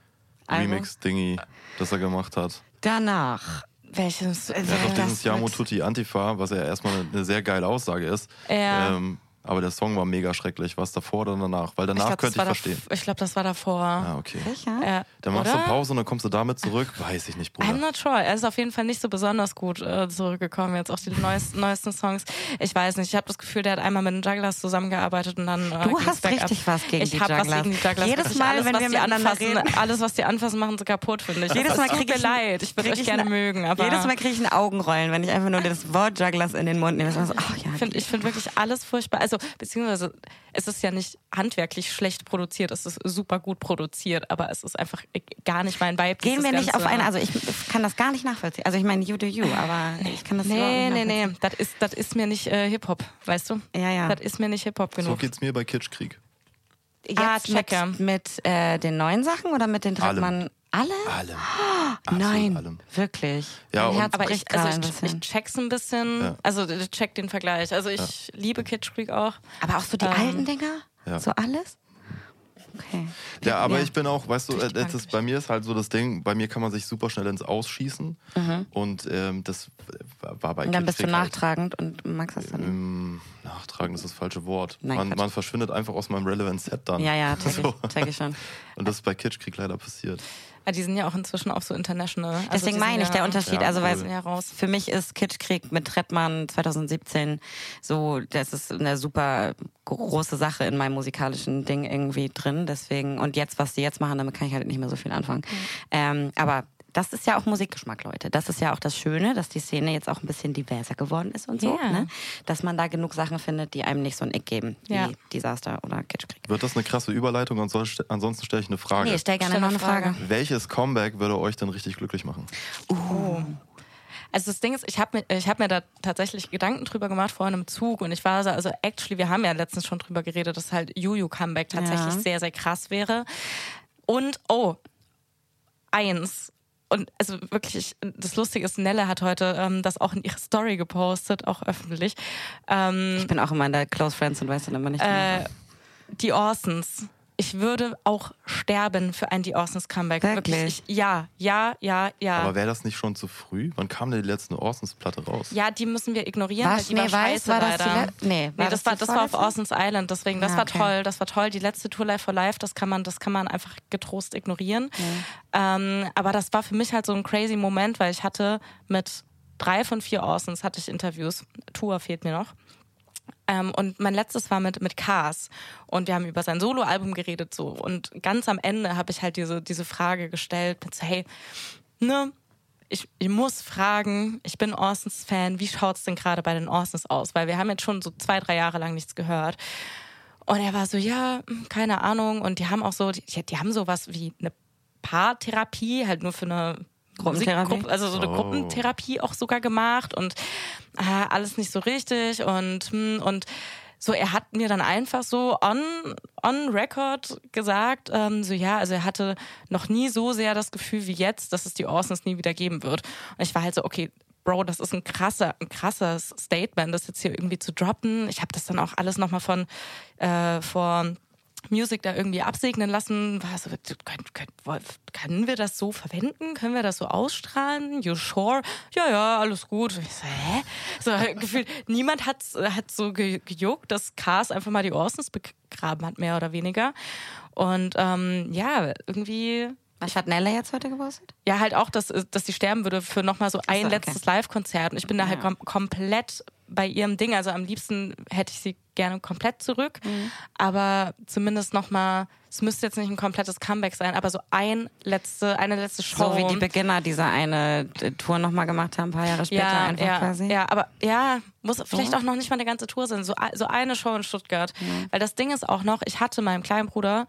Remix-Dingy, das er gemacht hat? Danach. Welches? Er hat doch dieses Yamo Tutti Antifa, was ja erstmal eine sehr geile Aussage ist. Ja. Ähm, aber der Song war mega schrecklich. Was davor oder danach? Weil danach ich glaub, könnte ich verstehen. Da, ich glaube, das war davor. Ah, okay. Sicher? Ja. Dann machst oder? du Pause und dann kommst du damit zurück. Weiß ich nicht, Bruder. I'm not sure. Er ist auf jeden Fall nicht so besonders gut äh, zurückgekommen. Jetzt auch die neuesten, neuesten Songs. Ich weiß nicht. Ich habe das Gefühl, der hat einmal mit den Jugglers zusammengearbeitet und dann. Äh, du hast richtig ab. was gegen ich die hab Jugglers. Ich habe was gegen die Jugglers. Jedes Mal, alles, wenn wir miteinander reden, alles, was die anfassen, machen sie kaputt, finde ich. Jedes Mal kriege ich leid. Ich würde euch gerne mögen. Aber jedes Mal kriege ich ein Augenrollen, wenn ich einfach nur das Wort Jugglers in den Mund nehme. So, oh, ja, ich finde find wirklich alles furchtbar. Also, beziehungsweise, es ist ja nicht handwerklich schlecht produziert, es ist super gut produziert, aber es ist einfach gar nicht mein Vibe. Gehen wir nicht auf eine, also ich kann das gar nicht nachvollziehen. Also ich meine, you do you, aber ich kann das nee, überhaupt nicht Nee, nee, nee, das ist, das ist mir nicht äh, Hip-Hop, weißt du? Ja, ja. Das ist mir nicht Hip-Hop genug. So geht's mir bei Kitschkrieg. Jetzt ah, mit, mit äh, den neuen Sachen oder mit den Trettmann? Alle? Allem. Oh, nein, allem. wirklich. Ja, mein Herz aber ich, bricht also gerade ich, ein ich bisschen. check's ein bisschen, Ja. also ich check den Vergleich. Also ich ja. liebe Kitschkrieg auch. Aber auch so die Ähm, alten Dinger? Ja. So alles? Okay. Ja, aber Ja. ich bin auch, weißt du, Durch die das ist, bei mir ist halt so das Ding, bei mir kann man sich super schnell ins Ausschießen Mhm. und ähm, das war bei Und dann bist du Kitschkrieg halt, nachtragend und magst das dann. ähm, nachtragen ist das falsche Wort. Nein, man, Quatsch. man verschwindet einfach aus meinem Relevant Set dann. Ja, ja, check So. ich, check ich schon. Und das ist bei Kitschkrieg leider passiert. Ja, die sind ja auch inzwischen auch so international. Also Deswegen die sind meine ich, ja, der Unterschied, Ja, also weil cool. ja raus. für mich ist Kitschkrieg mit Trettmann zwanzig siebzehn so, das ist eine super große Sache in meinem musikalischen Ding irgendwie drin, deswegen, und jetzt, was die jetzt machen, damit kann ich halt nicht mehr so viel anfangen. Mhm. Ähm, aber das ist ja auch Musikgeschmack, Leute. Das ist ja auch das Schöne, dass die Szene jetzt auch ein bisschen diverser geworden ist und so. Ja. Ne? Dass man da genug Sachen findet, die einem nicht so ein Ick geben, wie Ja. Disaster oder Kitschkrieg. Wird das eine krasse Überleitung? Ansonsten ansonsten stelle ich eine Frage. Nee, ich stell gerne Stell noch eine eine Frage. Frage. Welches Comeback würde euch denn richtig glücklich machen? Oh. Also das Ding ist, ich habe mir, ich hab mir da tatsächlich Gedanken drüber gemacht vor einem Zug und ich war so, also actually, wir haben ja letztens schon drüber geredet, dass halt Juju Comeback tatsächlich Ja. sehr, sehr krass wäre. Und, oh, eins. Und also wirklich, das Lustige ist, Nelle hat heute ähm, das auch in ihre Story gepostet, auch öffentlich. Ähm, Ich bin auch immer in der Close Friends und weiß dann immer nicht äh, genau. die Orsons. ich würde auch sterben für ein The Orsons Comeback. Wirklich? Wirklich. Ich, ja, ja, ja, ja. Aber wäre das nicht schon zu früh? Wann kam denn die letzte Orsons-Platte raus? Ja, die müssen wir ignorieren, War weil die nee, war weiß, scheiße war das leider. die Le- nee, war nee, das, das war, die das war auf vorletzte? Orson's Island, deswegen, das Ja, war okay. toll, das war toll. Die letzte Tour Live for Life, das kann man, das kann man einfach getrost ignorieren. Mhm. Ähm, aber das war für mich halt so ein crazy Moment, weil ich hatte mit drei von vier Orsons hatte ich Interviews. Tour fehlt mir noch. Ähm, und mein letztes war mit, mit Cars. Und wir haben über sein Soloalbum geredet so. Und ganz am Ende habe ich halt diese, diese Frage gestellt mit so, hey, ne, ich, ich muss fragen, ich bin Orsons Fan, wie schaut's denn gerade bei den Orsons aus? Weil wir haben jetzt schon so zwei, drei Jahre lang nichts gehört. Und er war so, ja, keine Ahnung. Und die haben auch so, die, die haben sowas wie eine Paartherapie, halt nur für eine Gruppentherapie? Musikgruppe, also so eine Oh. Gruppentherapie auch sogar gemacht und äh, alles nicht so richtig und hm, und so, er hat mir dann einfach so on, on record gesagt, ähm, so ja, also er hatte noch nie so sehr das Gefühl wie jetzt, dass es die Orsons nie wieder geben wird. Und ich war halt so, okay, Bro, das ist ein krasser, ein krasses Statement, das jetzt hier irgendwie zu droppen. Ich habe das dann auch alles nochmal von äh, vor Music da irgendwie absegnen lassen. War so, können, können, können wir das so verwenden? Können wir das so ausstrahlen? You sure? Ja, ja, alles gut. Ich so, hä? So, gefühlt, niemand hat, hat so ge- gejuckt, dass Cars einfach mal die Orsons begraben hat, mehr oder weniger. Und ähm, ja, irgendwie... Was hat Nelle jetzt heute gepostet? Ja, halt auch, dass, dass sie sterben würde für nochmal so ein so, okay. letztes Live-Konzert. Und ich bin da Ja. halt kom- komplett bei ihrem Ding. Also am liebsten hätte ich sie gerne komplett zurück. Mhm. Aber zumindest nochmal, es müsste jetzt nicht ein komplettes Comeback sein, aber so ein letzte, eine letzte Show. So wie die Beginner diese eine äh, Tour nochmal gemacht haben, ein paar Jahre später ja, einfach ja, quasi. ja, aber ja, muss vielleicht auch noch nicht mal eine ganze Tour sein. So, so eine Show in Stuttgart. Mhm. Weil das Ding ist auch noch, ich hatte meinem kleinen Bruder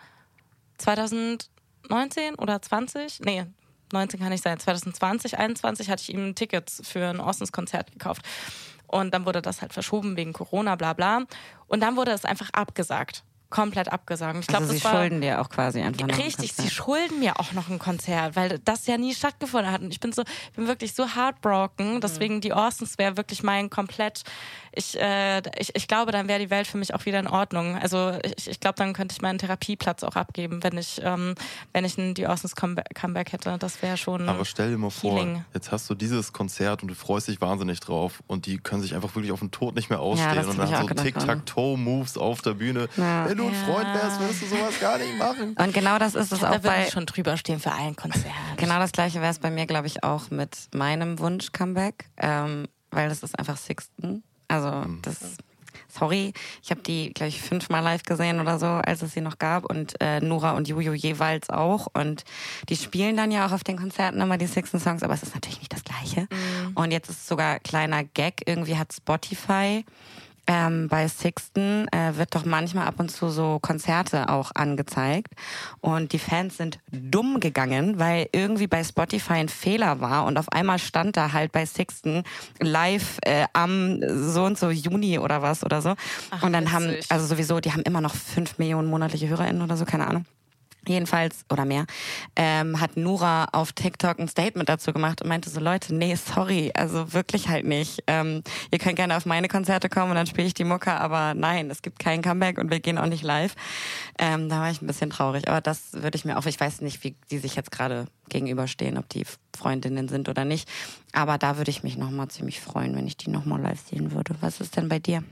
zweitausendneunzehn oder zwanzig, nee, neunzehn kann nicht sein, zwanzig zwanzig, einundzwanzig hatte ich ihm Tickets für ein Orsons-Konzert gekauft. Und dann wurde das halt verschoben wegen Corona, bla bla. Und dann wurde es einfach abgesagt. Komplett abgesagt. Ich glaub, Also sie das war schulden dir auch quasi einfach noch ein richtig, sie Konzert. schulden mir auch noch ein Konzert, weil das ja nie stattgefunden hat. Und ich bin so, ich bin wirklich so heartbroken. Deswegen die Orsons wäre wirklich mein komplett. Ich, äh, ich, ich glaube, dann wäre die Welt für mich auch wieder in Ordnung. Also ich, ich glaube, dann könnte ich meinen Therapieplatz auch abgeben, wenn ich, ähm, wenn ich ein die Orsons Comeback, Comeback hätte. Das wäre schon. Aber stell dir mal vor, Healing. jetzt hast du dieses Konzert und du freust dich wahnsinnig drauf und die können sich einfach wirklich auf den Tod nicht mehr Ja, ausstehen das und hab ich dann auch so gedacht, Tic-Tac-Toe-Moves auf der Bühne. Ja. Wenn du ein Ja. Freund wärst, würdest du sowas gar nicht machen. Und genau das ist es Da auch würde bei... ich schon drüber stehen für ein Konzert. Genau das gleiche wäre es bei mir, glaube ich, auch mit meinem Wunsch-Comeback, ähm, weil das ist einfach Sixten. Also das, sorry, ich habe die, glaube ich, fünfmal live gesehen oder so, als es sie noch gab und äh, Nora und Juju jeweils auch und die spielen dann ja auch auf den Konzerten immer die Sixten-Songs, aber es ist natürlich nicht das Gleiche. Mhm. Und jetzt ist sogar kleiner Gag, irgendwie hat Spotify Ähm, bei Sixten äh, wird doch manchmal ab und zu so Konzerte auch angezeigt und die Fans sind dumm gegangen, weil irgendwie bei Spotify ein Fehler war und auf einmal stand da halt bei Sixten live äh, am so und so Juni oder was oder so. Ach, und dann haben, witzig. also sowieso, die haben immer noch fünf Millionen monatliche HörerInnen oder so, keine Ahnung. Jedenfalls, oder mehr, ähm, hat Nura auf TikTok ein Statement dazu gemacht und meinte so, Leute, nee, sorry, also wirklich halt nicht. Ähm, ihr könnt gerne auf meine Konzerte kommen und dann spiele ich die Mucke, aber nein, es gibt kein Comeback und wir gehen auch nicht live. Ähm, da war ich ein bisschen traurig, aber das würde ich mir auch, ich weiß nicht, wie die sich jetzt gerade gegenüberstehen, ob die Freundinnen sind oder nicht, aber da würde ich mich nochmal ziemlich freuen, wenn ich die nochmal live sehen würde. Was ist denn bei dir?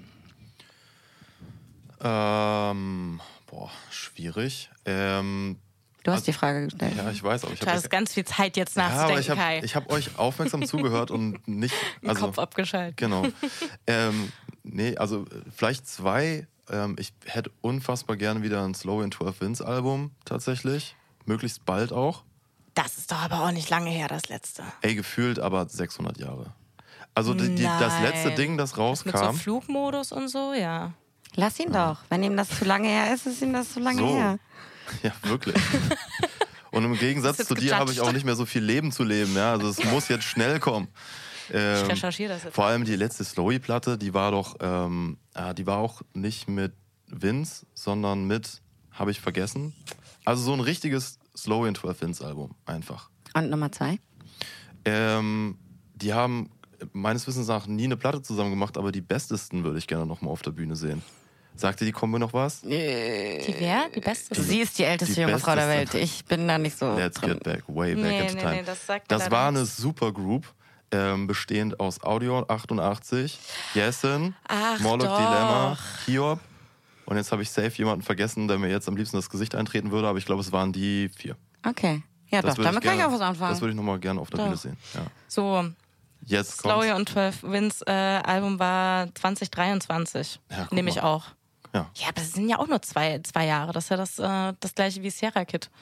Ähm, boah, schwierig. Ähm, Du hast also, die Frage gestellt. ja, ich weiß, aber ich Du habe hast ganz viel Zeit jetzt ja, aber nachzudenken, ich habe Kai. ich hab euch aufmerksam zugehört und nicht Den also Kopf abgeschaltet. genau. ähm, nee, also vielleicht zwei. Ähm, ich hätte unfassbar gerne wieder ein Slow in zwölf Winds Album tatsächlich, möglichst bald auch. Das ist doch aber auch nicht lange her, das letzte. Ey, gefühlt aber sechshundert Jahre. Also die, die, das letzte Nein. Ding, das Mit so rauskam. Flugmodus und so, ja. Lass ihn doch. Wenn ihm das zu lange her ist, ist ihm das zu lange So. her. Ja, wirklich. Und im Gegensatz Das ist zu jetzt dir habe ich gejudged. auch nicht mehr so viel Leben zu leben. Ja? Also es muss jetzt schnell kommen. Ähm, Ich recherchiere das jetzt. Vor allem die letzte Slowy-Platte, die war doch, ähm, ah, die war auch nicht mit Vince, sondern mit, habe ich vergessen. Also so ein richtiges Slowy in zwölf Vince Album, einfach. Und Nummer zwei? Ähm, die haben meines Wissens nach nie eine Platte zusammen gemacht, aber die bestesten würde ich gerne nochmal auf der Bühne sehen. Sagt dir die Kombo noch was? Die wer? Die beste? Sie ist die älteste Die junge Frau der besteste. Welt. Ich bin da nicht so Let's drin. get back, way back Nee, into nee, time. nee, das sagt mir das leider war eine nichts. Supergroup, ähm, bestehend aus Audio achtundachtzig, Jessen, Ach, Morlock doch. Dilemma, Hiob. Und jetzt habe ich safe jemanden vergessen, der mir jetzt am liebsten das Gesicht eintreten würde, aber ich glaube, es waren die vier. Okay. Ja, Das doch, würde damit kann ich gerne- auch was anfangen. Das würde ich nochmal gerne auf der Doch. Bühne sehen. Ja. So, Jetzt Slowly kommt's. und zwölf Wins äh, Album war zwanzig dreiundzwanzig. Ja, guck Nehme ich mal. auch. Ja. Ja, aber es sind ja auch nur zwei, zwei Jahre. Das ist ja das, äh, das gleiche wie Sierra Kid.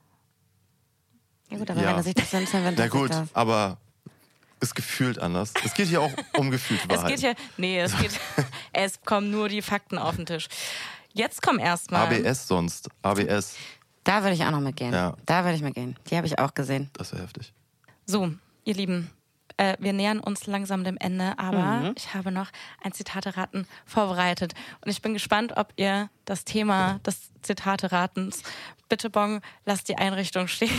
Ja gut, aber Ja. wenn er sich das nimmt, dann Na gut, das. aber ist gefühlt anders. Es geht hier auch um gefühlte Es Wahrheit. geht hier, nee, es geht, es kommen nur die Fakten auf den Tisch. Jetzt kommen erstmal. A B S sonst. A B S, Da würde ich auch noch mitgehen. Ja. Da würde ich mitgehen. Die habe ich auch gesehen. das wäre heftig. So, ihr Lieben, äh, wir nähern uns langsam dem Ende, aber Mhm. ich habe noch ein Zitate-Raten vorbereitet. Und ich bin gespannt, ob ihr das Thema des Zitate-Ratens, bitte Bong, lasst die Einrichtung stehen,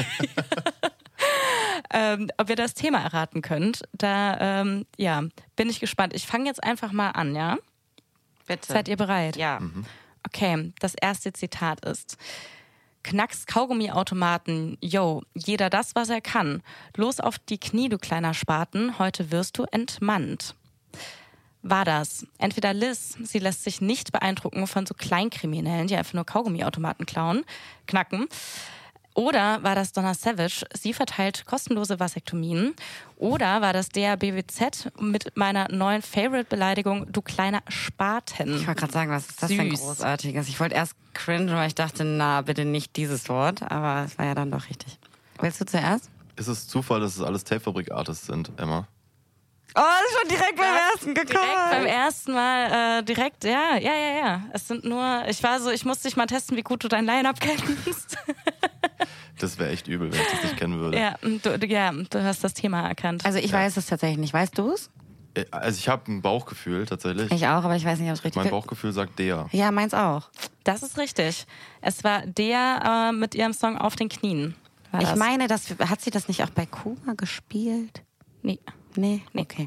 ähm, ob ihr das Thema erraten könnt. Da, ähm, ja, bin ich gespannt. Ich fange jetzt einfach mal an, ja? Bitte. Seid ihr bereit? Ja. Okay, das erste Zitat ist: Knacks Kaugummiautomaten, yo, jeder das, was er kann. Los auf die Knie, du kleiner Spaten, heute wirst du entmannt. War das entweder Liz, sie lässt sich nicht beeindrucken von so Kleinkriminellen, die einfach nur Kaugummiautomaten klauen, knacken. Oder war das Donna Savage, sie verteilt kostenlose Vasektomien. Oder war das D R B W Z mit meiner neuen Favorite-Beleidigung, du kleiner Spaten. Ich wollte gerade sagen, was ist das für ein Süß. Großartiges? Ich wollte erst cringe, weil ich dachte, na, bitte nicht dieses Wort. Aber es war ja dann doch richtig. Willst du zuerst? Ist es Zufall, dass es alles Tapefabrik-Artists sind, Emma? Oh, ist schon direkt beim ersten gekommen. Direkt beim ersten Mal, äh, direkt, ja, ja, ja, ja. Es sind nur, ich war so, ich musste dich mal testen, wie gut du dein Line-Up kennst. Das wäre echt übel, wenn ich das nicht kennen würde. ja, du, du- ja, du hast das Thema erkannt. Also ich weiß es tatsächlich nicht. Weißt du es? Äh, Also ich habe ein Bauchgefühl tatsächlich. Ich auch, aber ich weiß nicht, ob es richtig Mein ist. Bauchgefühl sagt der. Ja, meins auch. Das ist richtig. Es war der äh, mit ihrem Song Auf den Knien. War Ich das. meine, das, hat sie das nicht auch bei Kuma gespielt? Nee. Nee? Nee. Okay.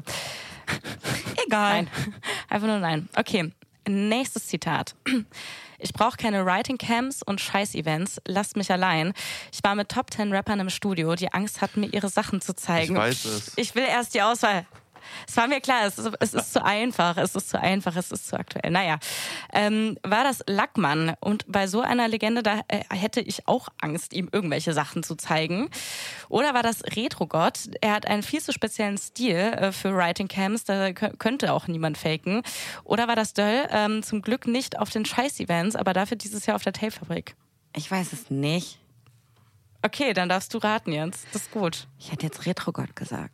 Egal. Nein. Einfach nur nein. Okay, nächstes Zitat. Ich brauche keine Writing-Camps und Scheiß-Events. Lasst mich allein. Ich war mit Top Ten Rappern im Studio, die Angst hatten, mir ihre Sachen zu zeigen. Ich weiß es. Ich will erst die Auswahl. Es war mir klar, es ist, es ist zu einfach, es ist zu einfach, es ist zu aktuell. Naja, ähm, war das Lackmann und bei so einer Legende, da äh, hätte ich auch Angst, ihm irgendwelche Sachen zu zeigen. Oder war das Retro-Gott? Er hat einen viel zu speziellen Stil äh, für Writing-Camps, da kö- könnte auch niemand faken. Oder war das Döll? Ähm, zum Glück nicht auf den Scheiß-Events, aber dafür dieses Jahr auf der Tapefabrik. Ich weiß es nicht. Okay, dann darfst du raten jetzt. Das ist gut. Ich hätte jetzt Retrogott gesagt.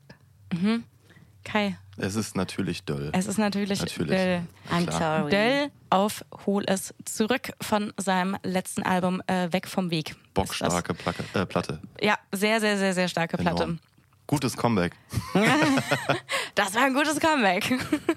Kai, Es ist natürlich Döll. es ist natürlich, Natürlich. Döll. I'm Klar. sorry. Döll auf Hol es zurück von seinem letzten Album äh, Weg vom Weg. Ist Bockstarke Placke, äh, Platte. Das. Ja, sehr, sehr, sehr, sehr starke Platte. Enorm. Gutes Comeback. Das war ein gutes Comeback.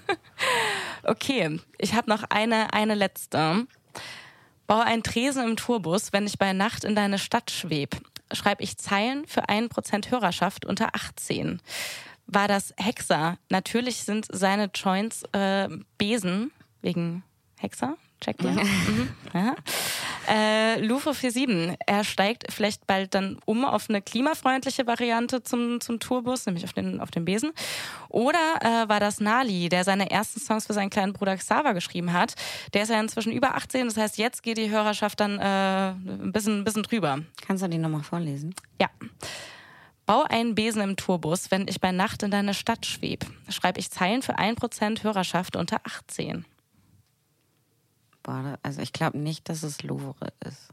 Okay, ich habe noch eine, eine letzte. Baue einen Tresen im Tourbus, wenn ich bei Nacht in deine Stadt schweb. Schreibe ich Zeilen für ein Prozent Hörerschaft unter achtzehn. War das Hexer? Natürlich sind seine Joints äh, Besen, wegen Hexer. Checkt ihr? Mhm. Ja. Äh, Lufo siebenundvierzig, er steigt vielleicht bald dann um auf eine klimafreundliche Variante zum, zum Tourbus, nämlich auf den, auf den Besen. Oder äh, war das Nali, der seine ersten Songs für seinen kleinen Bruder Xaver geschrieben hat. Der ist ja inzwischen über achtzehn, das heißt, jetzt geht die Hörerschaft dann äh, ein bisschen, ein bisschen drüber. Kannst du die nochmal vorlesen? Ja. Bau einen Besen im Tourbus, wenn ich bei Nacht in deine Stadt schweb. Schreibe ich Zeilen für ein Prozent Hörerschaft unter achtzehn. Boah, also ich glaube nicht, dass es Louvre ist.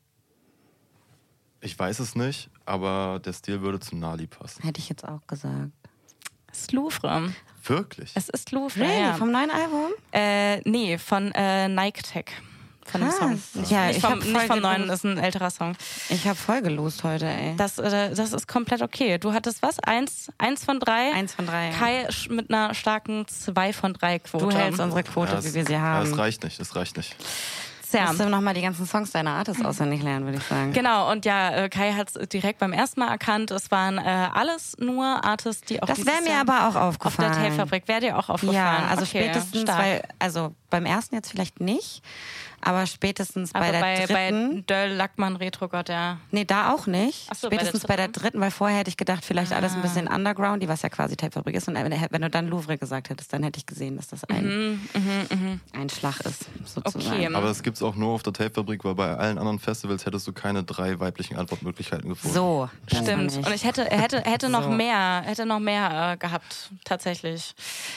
Ich weiß es nicht, aber der Stil würde zu Nali passen. Hätte ich jetzt auch gesagt. Es ist Louvre. Wirklich? Es ist Louvre, Really? ja. Vom neuen Album? Äh, nee, von äh, Nike Tech. Von dem Krass. Song. Nicht, Ja, nicht ich vom, hab voll nicht vom neuen, gelost. ist ein älterer Song. Ich habe voll gelost heute, ey. Das, äh, das ist komplett okay. Du hattest was? Eins, eins von drei? Eins von drei. Ja. Kai sch- mit einer starken zwei von drei Quote. Du hältst unsere Quote, Ja, wie wir sie Ja, haben. es reicht nicht, es reicht nicht. sehr. Musst du nochmal die ganzen Songs deiner Artists auswendig lernen, würde ich sagen. Genau, und ja, äh, Kai hat es direkt beim ersten Mal erkannt. Es waren äh, alles nur Artists, die auch Das wäre dieses mir Jahr aber auch auf aufgefallen. der Tape-Fabrik. Wäre dir auch aufgefallen? Ja, also okay, spätestens, stark. weil, also beim ersten jetzt vielleicht nicht, aber spätestens aber bei der bei, dritten... bei Döll, Lackmann, Retro Gott, ja. Nee, da auch nicht. Ach so, bei der Spätestens bei der, dritten? dritten, weil vorher hätte ich gedacht, vielleicht Ah. alles ein bisschen Underground, die was ja quasi Tapefabrik ist. Und wenn, wenn du dann Louvre gesagt hättest, dann hätte ich gesehen, dass das ein, Mhm, mh, mh. ein Schlag ist, sozusagen. Okay. Aber das gibt's auch nur auf der Tapefabrik, weil bei allen anderen Festivals hättest du keine drei weiblichen Antwortmöglichkeiten gefunden. So, das Stimmt. fand ich. Und ich hätte, er hätte, hätte noch So. mehr, hätte noch mehr äh, gehabt, tatsächlich.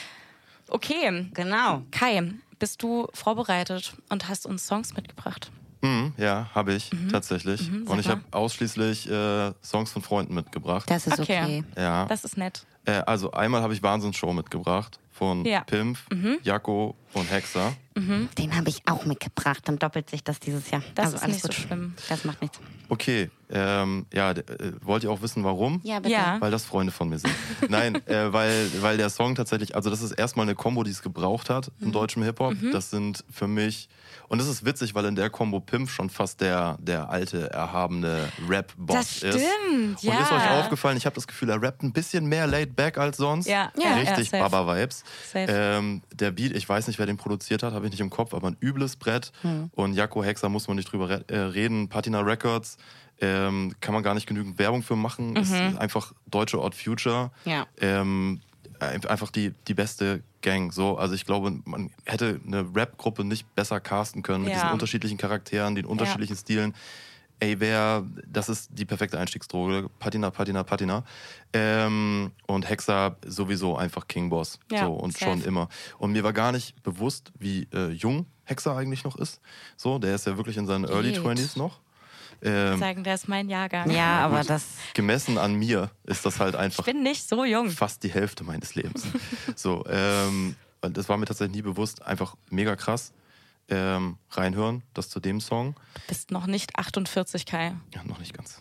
Okay. Genau. Kai, bist du vorbereitet und hast uns Songs mitgebracht? Mhm, ja, habe ich tatsächlich. Mhm, sag Und ich mal. habe ausschließlich äh, Songs von Freunden mitgebracht. Das ist Okay. okay. ja. Das ist nett. Äh, also einmal habe ich Wahnsinnsshow mitgebracht von Ja. Pimpf, Jacko und Hexer. Den habe ich auch mitgebracht. Dann doppelt sich das dieses Jahr. Das also ist alles nicht so gut. schlimm. Das macht nichts. Okay, ähm, ja, d- äh, wollt ihr auch wissen, warum? Ja, bitte. Ja. Weil das Freunde von mir sind. Nein, äh, weil, weil der Song tatsächlich, also das ist erstmal eine Kombo, die es gebraucht hat im deutschen Hip-Hop. Das sind für mich, und das ist witzig, weil in der Kombo Pimp schon fast der, der alte, erhabene Rap-Boss Das ist. stimmt, ja. Und ist euch aufgefallen, ich habe das Gefühl, er rappt ein bisschen mehr laid back als sonst. Ja, ja, Richtig ja, safe. Baba-Vibes. Safe. Ähm, der Beat, ich weiß nicht, wer den produziert hat, habe ich nicht im Kopf, aber ein übles Brett. Hm. Und Jacko Hexer muss man nicht drüber re äh, reden. Patina Records, ähm, kann man gar nicht genügend Werbung für machen. Mhm. Ist einfach deutsche Odd Future. Ja. Ähm, ein- einfach die, die beste Gang. So. Also ich glaube, man hätte eine Rap-Gruppe nicht besser casten können mit Ja. diesen unterschiedlichen Charakteren, den unterschiedlichen Stilen. Ey, wer, das ist die perfekte Einstiegsdroge. Patina, Patina, Patina. Ähm, und Hexer sowieso einfach King Boss. Ja, so, und safe. schon immer. Und mir war gar nicht bewusst, wie äh, jung Hexer eigentlich noch ist. So, der ist ja wirklich in seinen Early Geht. Twenties noch. Ähm, Sagen, der ist mein Jahrgang. Ja, aber das... gemessen an mir ist das halt Ich einfach bin nicht so jung. fast die Hälfte meines Lebens. So, ähm, und das war mir tatsächlich nie bewusst. Einfach mega krass. Ähm, reinhören, das zu dem Song. Du bist noch nicht achtundvierzig, Kai. Ja, noch nicht ganz.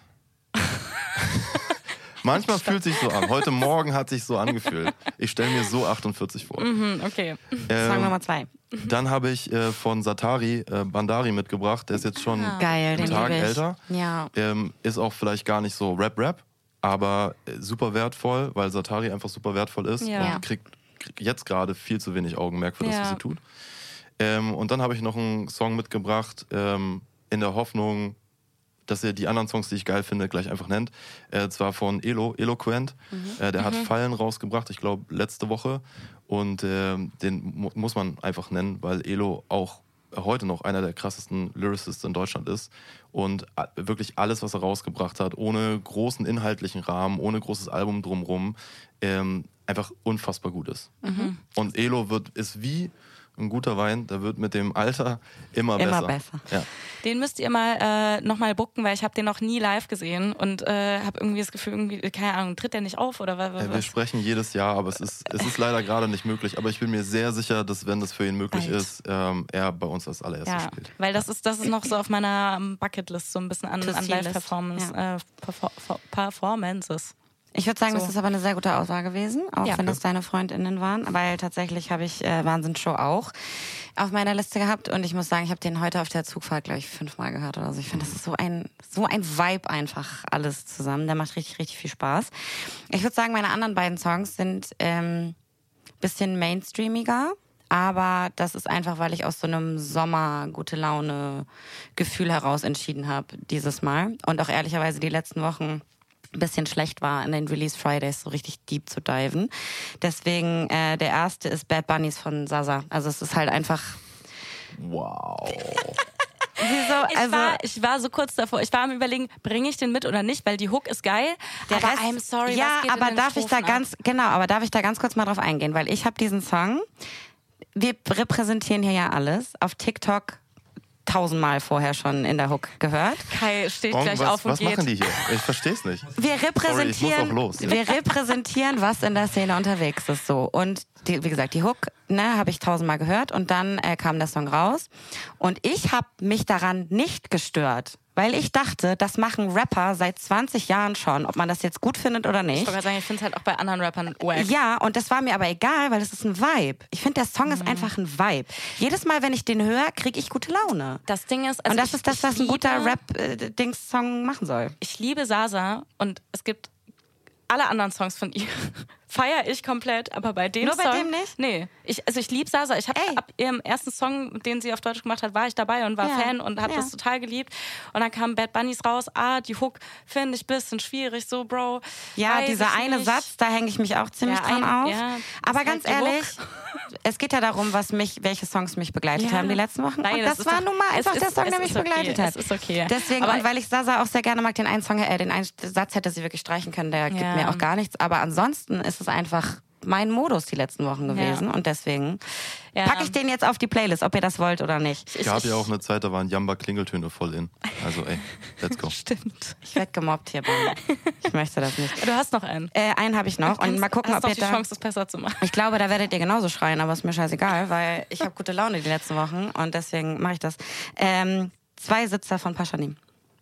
Manchmal fühlt sich so an. Heute Morgen hat sich so angefühlt. Ich stelle mir so achtundvierzig vor. Hm, okay. Ähm, Song Nummer zwei. Dann habe ich äh, von Satari äh, Bandari mitgebracht. Der ist jetzt schon Geil, einen den Tag liebe ich. älter. Ja. Ähm, ist auch vielleicht gar nicht so Rap-Rap, aber äh, super wertvoll, weil Satari einfach super wertvoll ist Ja. und kriegt, kriegt jetzt gerade viel zu wenig Augenmerk für das, Ja. was sie tut. Ähm, und dann habe ich noch einen Song mitgebracht, ähm, in der Hoffnung, dass ihr die anderen Songs, die ich geil finde, gleich einfach nennt. Äh, zwar von Elo, Eloquent. Äh, der hat Fallen rausgebracht, ich glaube, letzte Woche. Und ähm, den mu muss man einfach nennen, weil Elo auch heute noch einer der krassesten Lyricists in Deutschland ist. Und a- wirklich alles, was er rausgebracht hat, ohne großen inhaltlichen Rahmen, ohne großes Album drumrum, ähm, einfach unfassbar gut ist. Und Elo wird, ist wie ein guter Wein, der wird mit dem Alter immer, Immer besser. besser. Ja. Den müsst ihr mal äh, nochmal booken, weil ich habe den noch nie live gesehen und äh, habe irgendwie das Gefühl, irgendwie, keine Ahnung, tritt der nicht auf oder was? Ja, wir sprechen jedes Jahr, aber es ist, es ist leider gerade nicht möglich. Aber ich bin mir sehr sicher, dass, wenn das für ihn möglich Bald. ist, ähm, er bei uns als allererstes Ja, spielt. weil das ist, das ist noch so auf meiner ähm, Bucketlist, so ein bisschen an, To an see list. Live-Performance, Ja. äh, Perfor Performances. Ich würde sagen, So. das ist aber eine sehr gute Auswahl gewesen, auch Ja. wenn das deine FreundInnen waren. Weil tatsächlich habe ich äh, Wahnsinnsshow auch auf meiner Liste gehabt. Und ich muss sagen, ich habe den heute auf der Zugfahrt, glaube ich, fünfmal gehört oder so. Ich finde, das ist so ein, so ein Vibe einfach alles zusammen. Der macht richtig, richtig viel Spaß. Ich würde sagen, meine anderen beiden Songs sind ähm, bisschen mainstreamiger. Aber das ist einfach, weil ich aus so einem Sommer gute Laune Gefühl heraus entschieden habe dieses Mal. Und auch ehrlicherweise die letzten Wochen ein bisschen schlecht war, in den Release Fridays so richtig deep zu diven. Deswegen, äh, der erste ist Bad Bunnies von Sasa. Also es ist halt einfach... Wow. Wieso? Ich, Also, war, ich war so kurz davor. Ich war am Überlegen, bringe ich den mit oder nicht, weil die Hook ist geil. der aber Rest, I'm sorry, ja, was geht in aber den darf ich da Strophen ganz, genau, aber darf ich da ganz kurz mal drauf eingehen, weil ich habe diesen Song, wir repräsentieren hier ja alles, auf TikTok tausendmal vorher schon in der Hook gehört. ab? Kai steht Und gleich was auf und was geht. machen die hier? Ich verstehe es nicht. Wir Sorry, ich muss repräsentieren, auch los. wir repräsentieren, was in der Szene unterwegs ist, so. Und die, wie gesagt, die Hook, ne, habe ich tausendmal gehört und dann äh, kam der Song raus und ich habe mich daran nicht gestört, weil ich dachte, das machen Rapper seit zwanzig Jahren schon, ob man das jetzt gut findet oder nicht. Ich wollte gerade sagen, ich finde es halt auch bei anderen Rappern wack. Ja, und das war mir aber egal, weil es ist ein Vibe. Ich finde, der Song ist einfach ein Vibe. Jedes Mal, wenn ich den höre, kriege ich gute Laune. Das Ding ist, also und das ich, ist das, was ein liebe, guter Rap-Dings-Song machen soll. Ich liebe Sasa und es gibt alle anderen Songs von ihr. Feiere ich komplett, aber bei dem Nur Song... bei dem nicht? Nee. Ich, also ich liebe Sasa. Ich habe Ey. ab ihrem ersten Song, den sie auf Deutsch gemacht hat, war ich dabei und war Ja. Fan und habe Ja. das total geliebt. Und dann kamen Bad Bunnies raus. Ah, die Hook finde ich ein bisschen schwierig. So, Bro. Ja, weiß dieser ich eine nicht. Satz, da hänge ich mich auch ziemlich Ja, dran ein- auf. ja, aber ist ganz halt die ehrlich, es geht ja darum, was mich, welche Songs mich begleitet Ja. haben die letzten Wochen. Nein, und das das ist war doch- nun mal es einfach ist- der Song, es der mich ist okay, begleitet hat. es ist okay. Deswegen, Aber- und weil ich Sasa auch sehr gerne mag, den einen Song, äh, den einen Satz hätte sie wirklich streichen können, der gibt Ja. mir auch gar nichts. Aber ansonsten ist es einfach mein Modus die letzten Wochen gewesen. Und deswegen Ja. packe ich den jetzt auf die Playlist, ob ihr das wollt oder nicht. Es gab ja auch eine Zeit, da waren Jamba-Klingeltöne voll in. Also ey, let's go. Stimmt. Ich werde gemobbt hier. Bei ich möchte das nicht. Du hast noch einen. Äh, einen habe ich noch. Und mal gucken, hast ob doch ihr die da... Chance, das besser zu machen. Ich glaube, da werdet ihr genauso schreien, aber ist mir scheißegal, weil ich habe gute Laune die letzten Wochen und deswegen mache ich das. Ähm, zwei Sitzer von Paschanim.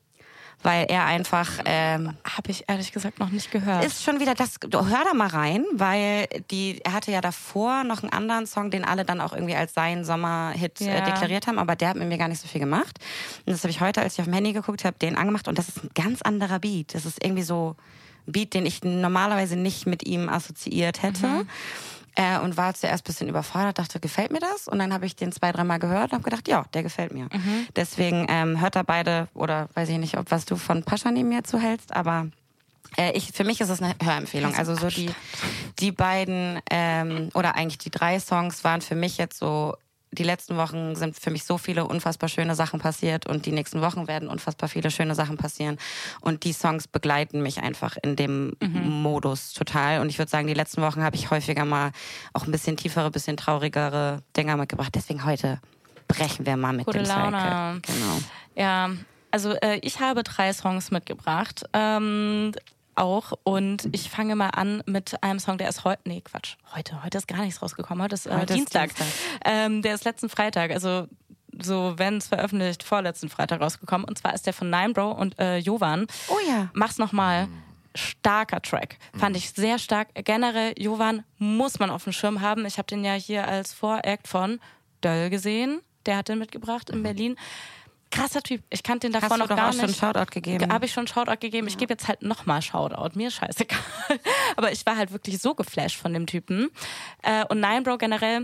Weil er einfach ähm, Habe ich ehrlich gesagt noch nicht gehört. ist schon wieder das. Du, hör da mal rein, weil die er hatte ja davor noch einen anderen Song, den alle dann auch irgendwie als seinen Sommerhit Ja. äh, deklariert haben, aber der hat mit mir gar nicht so viel gemacht. Und das habe ich heute, als ich auf dem Handy geguckt habe, den angemacht und das ist ein ganz anderer Beat. Das ist irgendwie so ein Beat, den ich normalerweise nicht mit ihm assoziiert hätte. Mhm. Äh, und war zuerst ein bisschen überfordert, dachte, gefällt mir das? Und dann habe ich den zwei, dreimal gehört und habe gedacht, ja, der gefällt mir. Mhm. Deswegen ähm, hört da beide, oder weiß ich nicht, ob was du von Paschanim jetzt so hältst, aber äh, ich, für mich ist es eine Hörempfehlung. Also so die, die beiden, ähm, oder eigentlich die drei Songs waren für mich jetzt so, die letzten Wochen sind für mich so viele unfassbar schöne Sachen passiert und die nächsten Wochen werden unfassbar viele schöne Sachen passieren. Und die Songs begleiten mich einfach in dem Mhm. Modus total. Und ich würde sagen, die letzten Wochen habe ich häufiger mal auch ein bisschen tiefere, bisschen traurigere Dinger mitgebracht. Deswegen heute brechen wir mal mit Gute dem Laune. Cycle. Genau. Ja, also äh, ich habe drei Songs mitgebracht. Ähm, auch und ich fange mal an mit einem Song, der ist heute, nee Quatsch, heute, heute ist gar nichts rausgekommen, heute ist, äh, Heute ist Dienstag. Dienstag. Ähm, der ist letzten Freitag, also so wenn es veröffentlicht, vorletzten Freitag rausgekommen und zwar ist der von Ninebro und äh, Jovan. Oh ja. Mach's nochmal. Starker Track. Fand ich sehr stark. Generell, Jovan muss man auf dem Schirm haben. Ich habe den ja hier als Voract von Döll gesehen. Der hat den mitgebracht in Berlin. Krasser Typ. Ich kannte den davor Hast du noch doch gar auch schon nicht. Shoutout gegeben? Habe ich schon Shoutout gegeben. Ich gebe jetzt halt nochmal Shoutout. Mir ist scheißegal. Aber ich war halt wirklich so geflasht von dem Typen. Äh, und Ninebro generell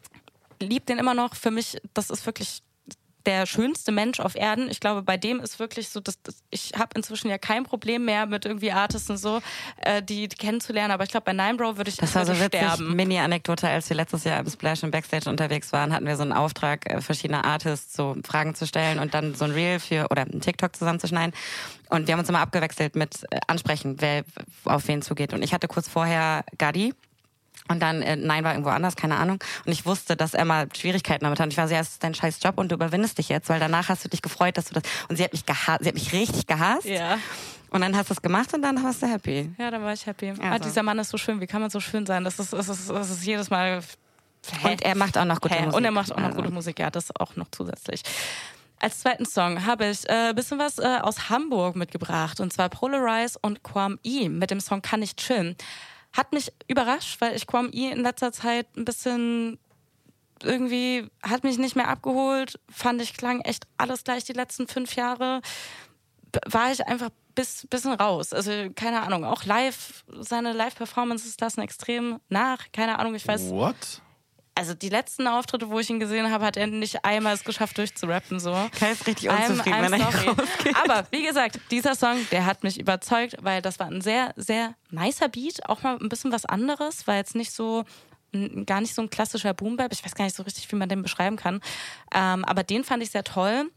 liebt den immer noch. Für mich, das ist wirklich der schönste Mensch auf Erden. Ich glaube, bei dem ist wirklich so, dass, dass ich habe inzwischen ja kein Problem mehr mit irgendwie Artists und so, äh, die, die kennenzulernen. Aber ich glaube, bei Ninebro würde ich, Das war so würde ich witzig. sterben. Mini-Anekdote, als wir letztes Jahr im Splash im Backstage unterwegs waren, hatten wir so einen Auftrag, äh, verschiedene Artists so Fragen zu stellen und dann so ein Reel für oder ein TikTok zusammenzuschneiden. Und wir haben uns immer abgewechselt mit äh, ansprechen, wer auf wen zugeht. Und ich hatte kurz vorher Gadi. Und dann, äh, nein, war irgendwo anders, keine Ahnung. Und ich wusste, dass er mal Schwierigkeiten damit hat. Und ich war so, ja, es ist dein scheiß Job und du überwindest dich jetzt, weil danach hast du dich gefreut, dass du das... Und sie hat mich gehasst, sie hat mich richtig gehasst. Ja. Und dann hast du es gemacht und dann warst du happy. Ja, dann war ich happy. Ah, Also. dieser Mann ist so schön. Wie kann man so schön sein? Das ist, das ist, das ist jedes Mal... Und er macht auch noch gute Hä? Musik. Und er macht auch noch Also. gute Musik, ja, das auch noch zusätzlich. Als zweiten Song habe ich ein äh, bisschen was äh, aus Hamburg mitgebracht. Und zwar Polarize und Kwam E mit dem Song Kann ich chillen. Hat mich überrascht, weil ich Kwam E in letzter Zeit ein bisschen irgendwie, hat mich nicht mehr abgeholt. Fand ich, klang echt alles gleich die letzten fünf Jahre. B- war ich einfach bis bisschen raus. Also keine Ahnung, auch live, seine Live-Performances lassen extrem nach. Keine Ahnung, ich weiß... What? Also die letzten Auftritte, wo ich ihn gesehen habe, hat er nicht einmal es geschafft, durchzurappen. So. Kai ist richtig I'm- unzufrieden, I'm wenn er sorry. rausgeht. Aber wie gesagt, dieser Song, der hat mich überzeugt, weil das war ein sehr, sehr nicer Beat. Auch mal ein bisschen was anderes. War jetzt nicht so, n- gar nicht so ein klassischer Boom-Bap. Ich weiß gar nicht so richtig, wie man den beschreiben kann. Ähm, aber den fand ich sehr toll.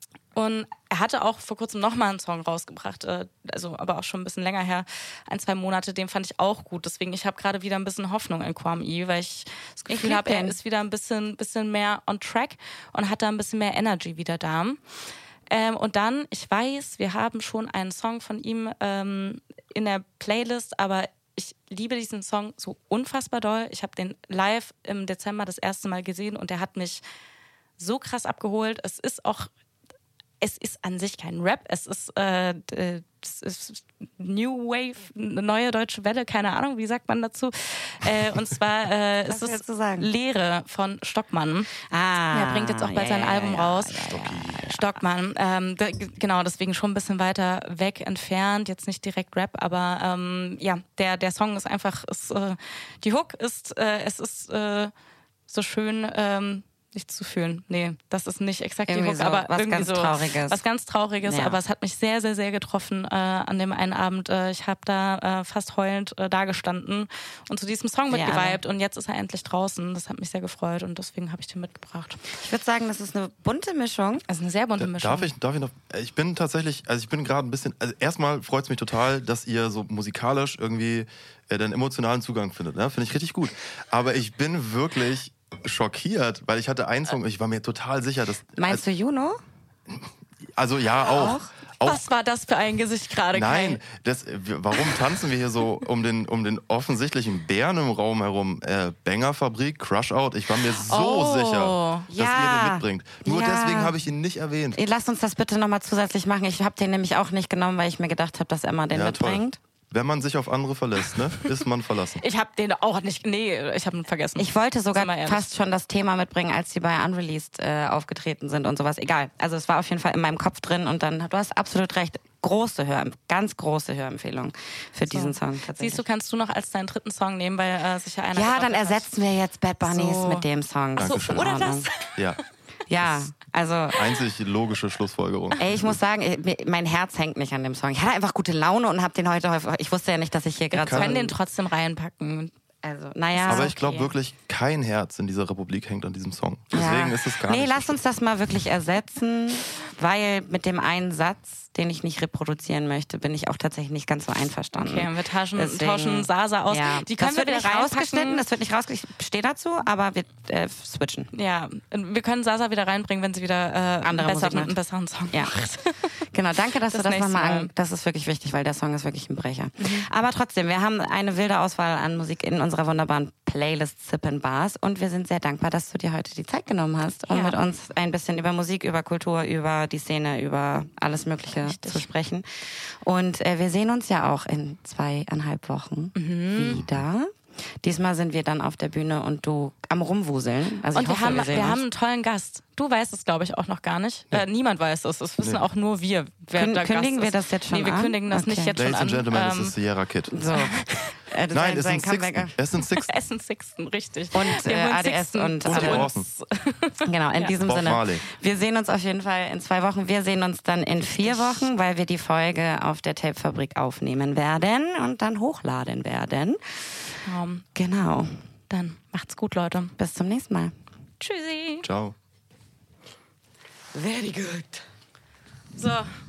Und er hatte auch vor kurzem nochmal einen Song rausgebracht, äh, also aber auch schon ein bisschen länger her, ein, zwei Monate, den fand ich auch gut. Deswegen, ich habe gerade wieder ein bisschen Hoffnung in Kwam E, weil ich das Gefühl lieb habe, er den. ist wieder ein bisschen, bisschen mehr on track und hat da ein bisschen mehr Energy wieder da. Ähm, und dann, ich weiß, wir haben schon einen Song von ihm ähm, in der Playlist, aber ich liebe diesen Song so unfassbar doll. Ich habe den live im Dezember das erste Mal gesehen und der hat mich so krass abgeholt. Es ist auch es ist an sich kein Rap, es ist, äh, es ist New Wave, eine neue deutsche Welle, keine Ahnung, wie sagt man dazu? Äh, und zwar äh, ist es Leere von Stockmann. Ah, er bringt jetzt auch bald ja, sein ja, Album ja, raus. ja, ja, ja. Stockmann, ähm, da, genau, deswegen schon ein bisschen weiter weg entfernt, jetzt nicht direkt Rap, aber ähm, ja, der, der Song ist einfach, ist, äh, die Hook ist, äh, es ist äh, so schön, ähm, nicht zu fühlen. Nee, das ist nicht exakt irgendwie die Hook, so, aber was irgendwie ganz so Trauriges. was ganz Trauriges, Ja. aber es hat mich sehr, sehr, sehr getroffen äh, an dem einen Abend. Äh, ich habe da äh, fast heulend äh, dagestanden und zu diesem Song Wir mitgeweibt und jetzt ist er endlich draußen. Das hat mich sehr gefreut und deswegen habe ich den mitgebracht. Ich würde sagen, das ist eine bunte Mischung. Also eine sehr bunte Mischung. Darf ich, darf ich noch? Ich bin tatsächlich, also ich bin gerade ein bisschen, also erstmal freut es mich total, dass ihr so musikalisch irgendwie äh, den emotionalen Zugang findet. Ne? Finde ich richtig gut. Aber ich bin wirklich schockiert, weil ich hatte einen Song, ich war mir total sicher, dass... Meinst du Juno? Also ja, auch. auch Was war das für ein Gesicht gerade? Nein, Kai? das, warum tanzen wir hier so um den, um den offensichtlichen Bären im Raum herum? Äh, Bangerfabrik, Crushout, ich war mir so Oh, sicher, dass ja. ihr den mitbringt. Nur Ja. deswegen habe ich ihn nicht erwähnt. Lasst uns das bitte nochmal zusätzlich machen. Ich habe den nämlich auch nicht genommen, weil ich mir gedacht habe, dass Emma den Ja, toll. mitbringt. Wenn man sich auf andere verlässt, ne, ist man verlassen. Ich habe den auch nicht. Nee, ich habe ihn vergessen. Ich wollte sogar Sind wir ehrlich. fast schon das Thema mitbringen, als sie bei Unreleased äh, aufgetreten sind und sowas. Egal. Also es war auf jeden Fall in meinem Kopf drin und dann, du hast absolut recht, große Hör, ganz große Hörempfehlung für diesen Song tatsächlich. Siehst du, kannst du noch als deinen dritten Song nehmen, weil äh, sich ja einer... Ja, getroffen dann hat. ersetzen wir jetzt Bad Bunnies So. mit dem Song. Das ist in Oder Ordnung. das? Ja, Ja, also... einzig logische Schlussfolgerung. Ey, ich muss sagen, ich- mein Herz hängt nicht an dem Song. Ich hatte einfach gute Laune und habe den heute häufig. Ich wusste ja nicht, dass ich hier gerade Wir so. können den trotzdem reinpacken. Also, naja. Aber ich glaube okay. wirklich, kein Herz in dieser Republik hängt an diesem Song. Deswegen ja. ist es gar Nee, nicht. lass uns das mal wirklich ersetzen, weil mit dem einen Satz, den ich nicht reproduzieren möchte, bin ich auch tatsächlich nicht ganz so einverstanden. Okay, wir tauschen, Deswegen- tauschen Sasa aus. Ja. Die können das wir wird wieder nicht rausgeschnitten, reinpacken. das wird nicht rausgeschnitten. Ich stehe dazu, aber wir äh, switchen. Ja, wir können Sasa wieder reinbringen, wenn sie wieder äh, Andere besser, Musik macht. einen besseren Song Ja. macht. Genau, danke, dass Das du das nächste nochmal Mal. an. Das ist wirklich wichtig, weil der Song ist wirklich ein Brecher. Mhm. Aber trotzdem, wir haben eine wilde Auswahl an Musik in unserer wunderbaren Playlist Sip and Bars und wir sind sehr dankbar, dass du dir heute die Zeit genommen hast, um Ja. mit uns ein bisschen über Musik, über Kultur, über die Szene, über alles Mögliche Richtig. zu sprechen. Und äh, wir sehen uns ja auch in zweieinhalb Wochen Mhm. wieder. Diesmal sind wir dann auf der Bühne und du am Rumwuseln. Also Und ich wir hoffe, haben, wir, wir sehen haben uns. einen tollen Gast. Du weißt es, glaube ich, auch noch gar nicht. Äh, niemand weiß es. Es wissen Nee. auch nur wir, wer Kün- der kündigen Gast wir ist. das jetzt schon Nee, wir an? kündigen das nicht Okay. jetzt Ladies schon and an. Gentlemen, Ähm, es ist Sierra Kid. So. Äh, Nein, sein, es sein sind Sixten. Comeback- Es sind Sixten. Essen Sixten, richtig. Und Wir äh, holen A D S Sixten und, Und die alle. Bronson. Genau, in Ja. diesem Bob Sinne. Marley. Wir sehen uns auf jeden Fall in zwei Wochen. Wir sehen uns dann in vier Wochen, weil wir die Folge auf der Tapefabrik aufnehmen werden und dann hochladen werden. Ähm, Genau. dann macht's gut, Leute. Bis zum nächsten Mal. Tschüssi. Ciao. Very good. So.